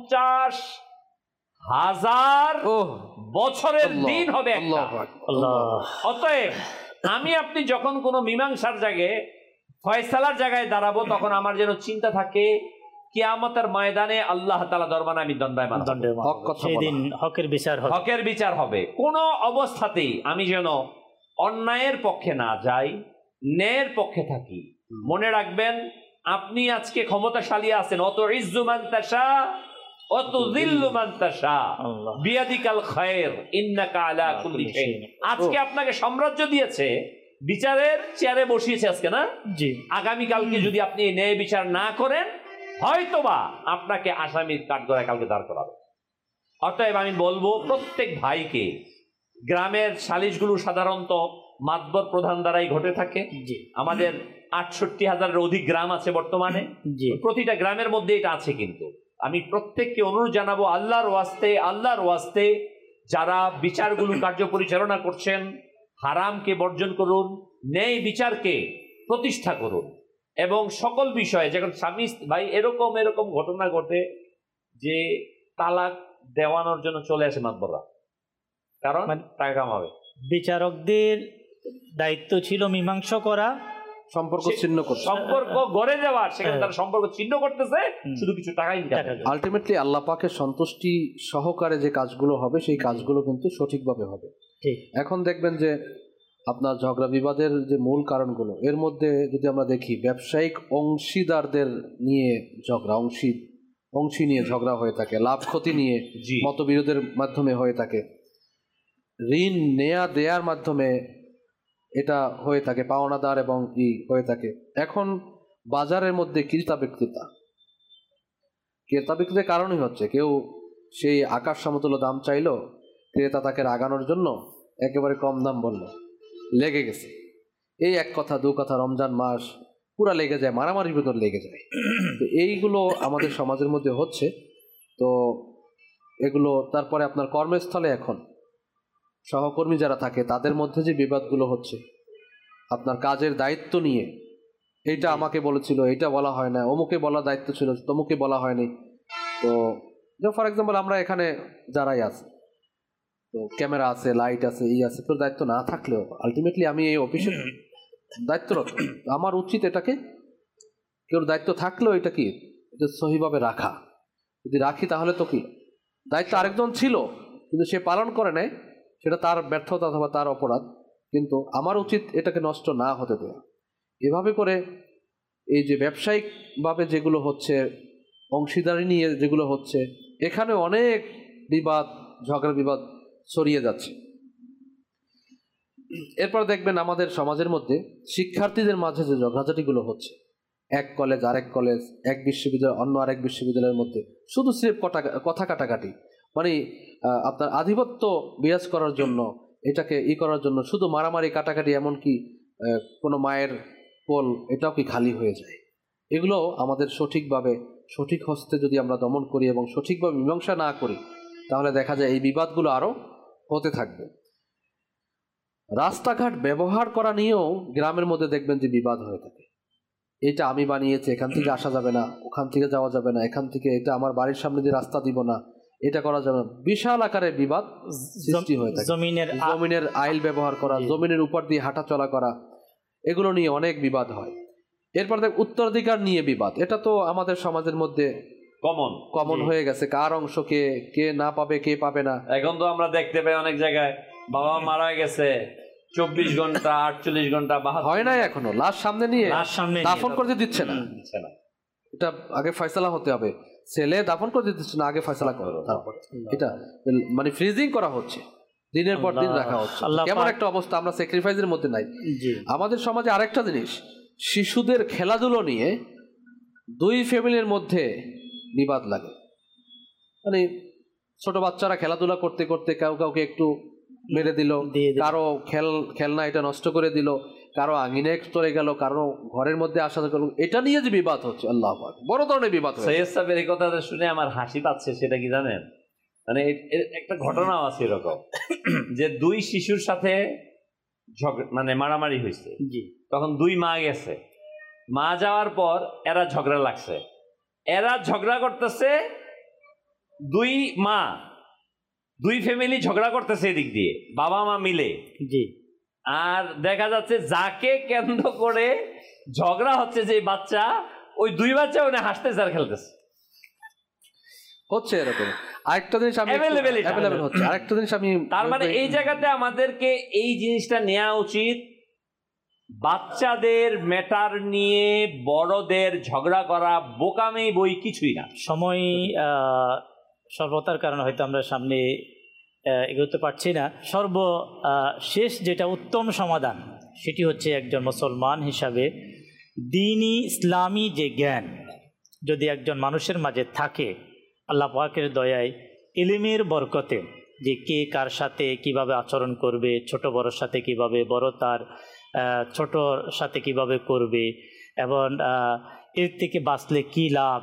50,000 বছরের দিন হবে একটা। অতএব আমি আপনি যখন কোনো মীমাংসার জায়গায়, ফয়সালার জায়গায় দাঁড়াবো, তখন আমার যেন চিন্তা থাকে কিয়ামতের ময়দানে আল্লাহ তাআলা দরবারে আমি দণ্ডায়মান, সেদিন হকের বিচার হবে, হকের বিচার হবে। কোনো অবস্থাতেই আমি যেন অন্যায়ের পক্ষে না যাই, ন্যায়ের পক্ষে থাকি। মনে রাখবেন, আপনি আজকে ক্ষমতাশালী আছেন, অত ইজ্জু মান তাশা অত যিল্লু মান তাশা বিয়াদিকাল খায়র ইন্নাকা আলা কুল্লি শাইইন। আজকে আপনাকে সাম্রাজ্য দিয়েছে, বিচারের চেয়ারে বসিয়েছে আজকে, না? জি। আগামী কালকে যদি আপনি ন্যায় বিচার না করেন, হয়তোবা আপনাকে আসামির কাঠগড়ায় কালকে দাঁড় করাবে। অতএব আমি বলবো প্রত্যেক ভাইকে, গ্রামের সালিশগুলো সাধারণত মাতবর প্রধান দ্বারাই ঘটে থাকে। আমাদের 68,000-এর অধিক গ্রাম আছে বর্তমানে, প্রতিটা গ্রামের মধ্যে এটা আছে। কিন্তু আমি প্রত্যেককে অনুরোধ জানাবো, আল্লাহর ওয়াস্তে যারা বিচারগুলো কার্য পরিচালনা করছেন, হারামকে বর্জন করুন, ন্যায় বিচারকে প্রতিষ্ঠা করুন। এবং সকল বিষয়ে, যখন স্বামী ভাই এরকম ঘটনা ঘটে যে তালাক দেওয়ানোর জন্য চলে আসে মাতবররা, কারণ টাকা কামাবে। বিচারকদের দায়িত্ব ছিল মীমাংসা করা, সম্পর্ক ছিন্ন করতে, সম্পর্ক গড়ে যাওয়ার, সেখানে তারা সম্পর্ক ছিন্ন করতেছে শুধু কিছু টাকা ইনকাম। আলটিমেটলি আল্লাহ পাকের সন্তুষ্টি সহকারে যে কাজগুলো হবে, সেই কাজগুলো কিন্তু সঠিকভাবে হবে। এখন দেখবেন যে আপনার ঝগড়া বিবাদের যে মূল কারণগুলো, এর মধ্যে যদি আমরা দেখি, ব্যবসায়িক অংশীদারদের নিয়ে ঝগড়া, অংশী নিয়ে ঝগড়া হয়ে থাকে, লাভ ক্ষতি নিয়ে মতবিরোধের মাধ্যমে হয়ে থাকে, ঋণ নেয়া দেয়ার মাধ্যমে এটা হয়ে থাকে, পাওনাদার এবং হয়ে থাকে। এখন বাজারের মধ্যে ক্রেতা বিক্রিতার কারণই হচ্ছে, কেউ সেই আকাশ সমতুল্য দাম চাইলো, ক্রেতা তাকে রাগানোর জন্য একেবারে কম দাম বলল, লেগে গেছে। এই এক কথা দু কথা, রমজান মাস পুরা লেগে যায়, মারামারির ভিতর লেগে যায়। তো এইগুলো আমাদের সমাজের মধ্যে হচ্ছে। তো এগুলো, তারপরে আপনার কর্মস্থলে এখন সহকর্মী যারা থাকে, তাদের মধ্যে যে বিবাদগুলো হচ্ছে, আপনার কাজের দায়িত্ব নিয়ে, এইটা আমাকে বলেছিল, এইটা বলা হয় না, অমুকে বলা দায়িত্ব ছিল, তমুকে বলা হয়নি। তো ফর এক্সাম্পল আমরা এখানে যারাই আছে, তো ক্যামেরা আছে, লাইট আছে, আছে, তোর দায়িত্ব না থাকলেও আলটিমেটলি আমি এই অফিসের দায়িত্বরত, আমার উচিত এটাকে, কেউ দায়িত্ব থাকলেও এটা কি, এটা সহিভাবে রাখা। যদি রাখি তাহলে তো কি, দায়িত্ব আরেকজন ছিল কিন্তু সে পালন করে নাই, সেটা তার ব্যর্থতা অথবা তার অপরাধ, কিন্তু আমার উচিত এটাকে নষ্ট না হতে দেওয়া। এভাবে করে এই যে ব্যবসায়িকভাবে যেগুলো হচ্ছে, অংশীদারি নিয়ে যেগুলো হচ্ছে, এখানে অনেক বিবাদ, ঝগড়া বিবাদ ছড়িয়ে যাচ্ছে। এরপর দেখবেন আমাদের সমাজের মধ্যে শিক্ষার্থীদের মাঝে যে ঝগড়াঝাটিগুলো হচ্ছে, এক কলেজ আরেক কলেজ, এক বিশ্ববিদ্যালয় অন্য আরেক বিশ্ববিদ্যালয়ের মধ্যে, শুধু স্রেফ কথা কাটাকাটি, মানে আপনার আধিপত্য বিরাজ করার জন্য, এটাকে করার জন্য শুধু মারামারি কাটাকাটি, এমনকি কোনো মায়ের কোল এটাও কি খালি হয়ে যায়। এগুলো আমাদের সঠিকভাবে, সঠিক হস্তে যদি আমরা দমন করি এবং সঠিকভাবে মীমাংসা না করি, তাহলে দেখা যায় এই বিবাদগুলো আরও হতে থাকবে। রাস্তাঘাট ব্যবহার করা নিয়েও গ্রামের মধ্যে দেখবেন যে বিবাদ হয়ে থাকে। এটা আমি বানিয়েছি, এখান থেকে আসা যাবে না, ওখান থেকে যাওয়া যাবে না, এখান থেকে, এটা আমার বাড়ির সামনে দিয়ে রাস্তা দিব না, এটা করা যাবে না। বিশাল আকারে বিবাদ সৃষ্টি হয়ে থাকে। জমিনের আইল ব্যবহার করা, জমিনের উপর দিয়ে হাঁটা চলা করা, এগুলো নিয়ে অনেক বিবাদ হয়। এরপর দেখ উত্তরাধিকার নিয়ে বিবাদ, এটা তো আমাদের সমাজের মধ্যে কমন হয়ে গেছে। কার অংশ কে না পাবে, কে পাবে না। এখন তো আমরা দেখতে পাই অনেক জায়গায় বাবা মারা গেছে, 24 ঘন্টা 48 ঘন্টা হয় নাই, এখনো লাশ সামনে নিয়ে দাফন করতে দিচ্ছে না। এটা আগে ফয়সালা হতে হবে, ছেলে দাফন করতে দিচ্ছে না, আগে ফয়সালা করো, তারপর এটা মানে ফ্রিজিং করা হচ্ছে, দিনের পর দিন রাখা হচ্ছে। কেমন একটা অবস্থা, আমরা স্যাক্রিফাইসের মধ্যে নাই। আমাদের সমাজে আরেকটা জিনিস, শিশুদের খেলাধুলো নিয়ে দুই ফ্যামিলির মধ্যে বিবাদ লাগে। মানে ছোট বাচ্চারা খেলাধুলা করতে করতে কাউকে একটু মেরে দিল, কারো খেলনা এটা নষ্ট করে দিল, কারো আঙিনে চলে গেল, কারো ঘরের মধ্যে আসা গেল, এটা নিয়ে যে বিবাদ হচ্ছে, আল্লাহ আকবার, বড় ধরনের বিবাদ। সৈয়দ সাহেবের এই কথাটা শুনে আমার হাসি পাচ্ছে, সেটা কি জানেন? মানে একটা ঘটনাও আছে এরকম যে দুই শিশুর সাথে মানে মারামারি হয়েছে, তখন দুই মা গেছে, মা যাওয়ার পর এরা ঝগড়া লাগছে, এরা ঝগড়া করতেছে, দুই মা দুই ফ্যামিলি ঝগড়া করতেছে এদিক দিয়ে বাবা মা মিলে, আর দেখা যাচ্ছে যাকে কেন্দ্র করে ঝগড়া হচ্ছে যে বাচ্চা, ওই দুই বাচ্চা ওখানে হাসতেছে আর খেলতেছে, হচ্ছে এরকম। আরেকটা জিনিস আমি অ্যাভেলেবল হচ্ছে, আরেকটা জিনিস আমি, তার মানে এই জায়গাতে আমাদেরকে এই জিনিসটা নেওয়া উচিত, বাচ্চাদের ম্যাটার নিয়ে বড়দের ঝগড়া করা বোকামি বই কিছুই না। সময় স্বল্পতার কারণে হয়তো আমরা সামনে এগোতে পারছি না। সর্বশেষ যেটা উত্তম সমাধান সেটি হচ্ছে একজন মুসলমান হিসাবে দ্বীনি ইসলামী যে জ্ঞান যদি একজন মানুষের মাঝে থাকে, আল্লাহ পাকের দয়ায় ইলমের বরকতে, যে কে কার সাথে কিভাবে আচরণ করবে, ছোট বড়োর সাথে কিভাবে, বড় তার ছোটর সাথে কিভাবে করবে, এবং এর থেকে বাঁচলে কী লাভ,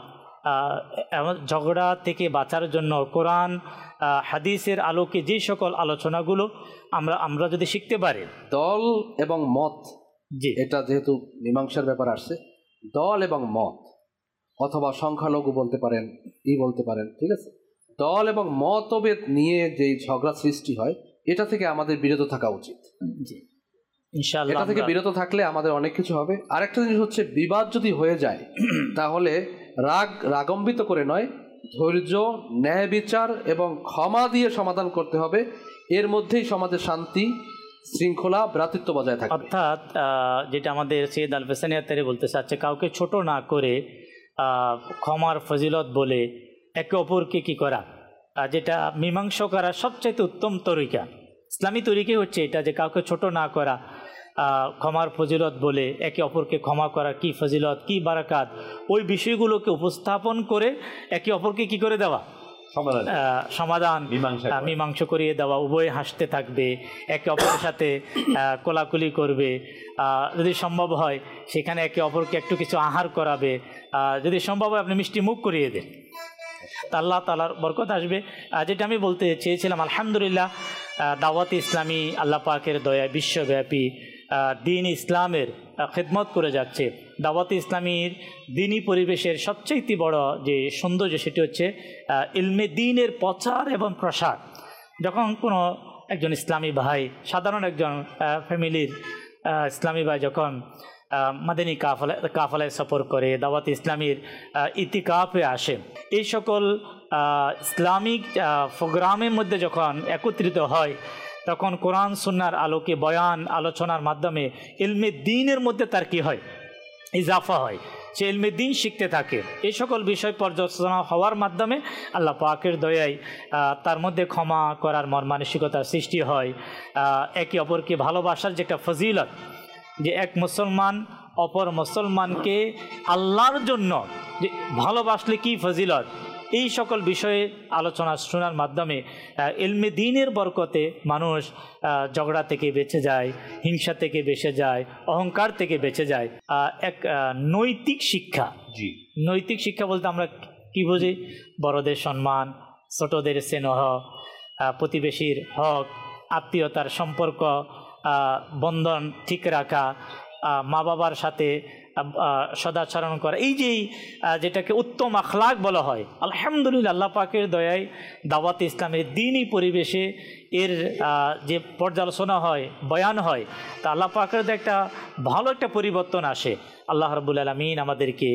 ঝগড়া থেকে বাঁচার জন্য কোরআন হাদিসের আলোকে যে সকল আলোচনাগুলো আমরা যদি শিখতে পারি। দল এবং মত, জি, এটা যেহেতু মীমাংসার ব্যাপার আসছে, দল এবং মত অথবা সংখ্যালঘু বলতে পারেন, বলতে পারেন, ঠিক আছে, দল এবং মতভেদ নিয়ে যেই ঝগড়া সৃষ্টি হয়, এটা থেকে আমাদের বিরত থাকা উচিত। জি, ইনশাআল্লাহ এটা থেকে বিরত থাকলে আমাদের অনেক কিছু হবে। আরেকটা জিনিস হচ্ছে, বিবাদ যদি হয়ে যায় তাহলে রাগম্বিত করে নয়, ধৈর্য, ন্যায় বিচার এবং ক্ষমা দিয়ে সমাধান করতে হবে। এর মধ্যেই সমাজের শান্তি, শৃঙ্খলা, ভ্রাতৃত্ব বজায় থাকে। অর্থাৎ যেটা আমাদের সৈয়দ আল ফেসানিয়াত্তারি বলতে চাচ্ছে, কাউকে ছোট না করে ক্ষমার ফজিলত বলে একে অপরকে কী করা, যেটা মীমাংসা করার সবচাইতে উত্তম তরিকা, ইসলামী তরিকা হচ্ছে এটা, যে কাউকে ছোট না করা, ক্ষমার ফজিলত বলে একে অপরকে ক্ষমা করা, কি ফজিলত, কি বারাকাত, ওই বিষয়গুলোকে উপস্থাপন করে একে অপরকে কি করে দেওয়া, সমাধান, মীমাংসা করিয়ে দেওয়া। উভয় হাসতে থাকবে, একে অপরের সাথে কোলাকুলি করবে, যদি সম্ভব হয় সেখানে একে অপরকে একটু কিছু আহার করাবে, যদি সম্ভব হয় আপনি মিষ্টি মুখ করিয়ে দেন, আল্লাহ তাআলার বরকত আসবে। যেটা আমি বলতে চেয়েছিলাম, আলহামদুলিল্লাহ দাওয়াতে ইসলামী আল্লাহ পাকের দয়ায় বিশ্বব্যাপী দ্বীন ইসলামের খেদমত করে যাচ্ছে। দাওয়াতে ইসলামীর দ্বীনি পরিবেশের সবচেয়ে বড় যে সৌন্দর্য সেটি হচ্ছে ইলমে দ্বীনের প্রচার এবং প্রসার। যখন কোনো একজন ইসলামী ভাই, সাধারণ একজন ফ্যামিলির ইসলামী ভাই যখন মাদানী কাফালায় সফর করে, দাওয়াত ইসলামীর ইতিকাফে আসে, এই সকল ইসলামিক প্রোগ্রামের মধ্যে যখন একত্রিত হয়, তখন কোরআন সুন্নাহর আলোকে বয়ান আলোচনার মাধ্যমে ইলমে দ্বীনের মধ্যে তার কী হয়, ইজাফা হয়, সে ইলমে দ্বীন শিখতে থাকে। এই সকল বিষয় পর্যালোচনা হওয়ার মাধ্যমে আল্লাহ পাকের দয়ায় তার মধ্যে ক্ষমা করার মন মানসিকতার সৃষ্টি হয়, একে অপরকে ভালোবাসার যে একটা ফজিলত, যে এক মুসলমান অপর মুসলমানকে আল্লাহর জন্য যে ভালোবাসলে কি ফজিলত, এই সকল বিষয়ে আলোচনা শোনার মাধ্যমে ইলমে দ্বীনের বরকতে মানুষ ঝগড়া থেকে বেঁচে যায়, হিংসা থেকে বেঁচে যায়, অহংকার থেকে বেঁচে যায়। এক নৈতিক শিক্ষা, নৈতিক শিক্ষা বলতে আমরা কি বুঝি? বড়দের সম্মান, ছোটদের স্নেহ, প্রতিবেশীর হক, আত্মীয়তার সম্পর্ক বন্ধন ঠিক রাখা, মা বাবার সাথে সদাচরণ করা, এই যে যেটাকে উত্তম আখলাক বলা হয়। আলহামদুলিল্লাহ আল্লাহ পাকের দয়ায় দাওয়াতে ইসলামের দ্বীনি পরিবেশে এর যে পর্যালোচনা হয়, বয়ান হয়, তা আল্লাহ পাকের একটা ভালো একটা পরিবর্তন আসে। আল্লাহ রাব্বুল আলামিন আমাদেরকে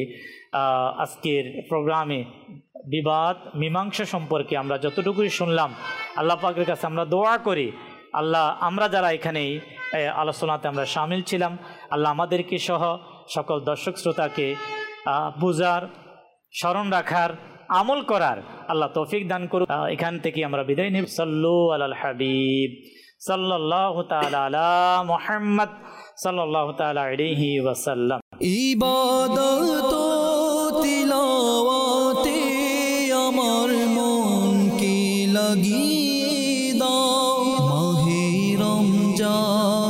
আজকের প্রোগ্রামে বিবাদ মীমাংসা সম্পর্কে আমরা যতটুকুই শুনলাম, আল্লাহ পাকের কাছে আমরা দোয়া করি, আল্লাহ আমরা যারা এখানে আলোচনাতে আমরা শামিল ছিলাম, আল্লাহ আমাদেরকে সহ সকল দর্শক শ্রোতাকে বুঝার, স্মরণ রাখার, আমল করার আল্লাহ তৌফিক দান করুন। এখান থেকে আমরা বিদায় নিব। সাল্লু আলাল হাবিব সাল্লাল্লাহু তাআলা আলা মুহাম্মদ সাল্লাল্লাহু তাআলা আলাইহি ওয়াসাল্লাম। ইবাদত তিলাওয়াতে আমার মন কি লাগিয়ে দাও, মাহে রমজান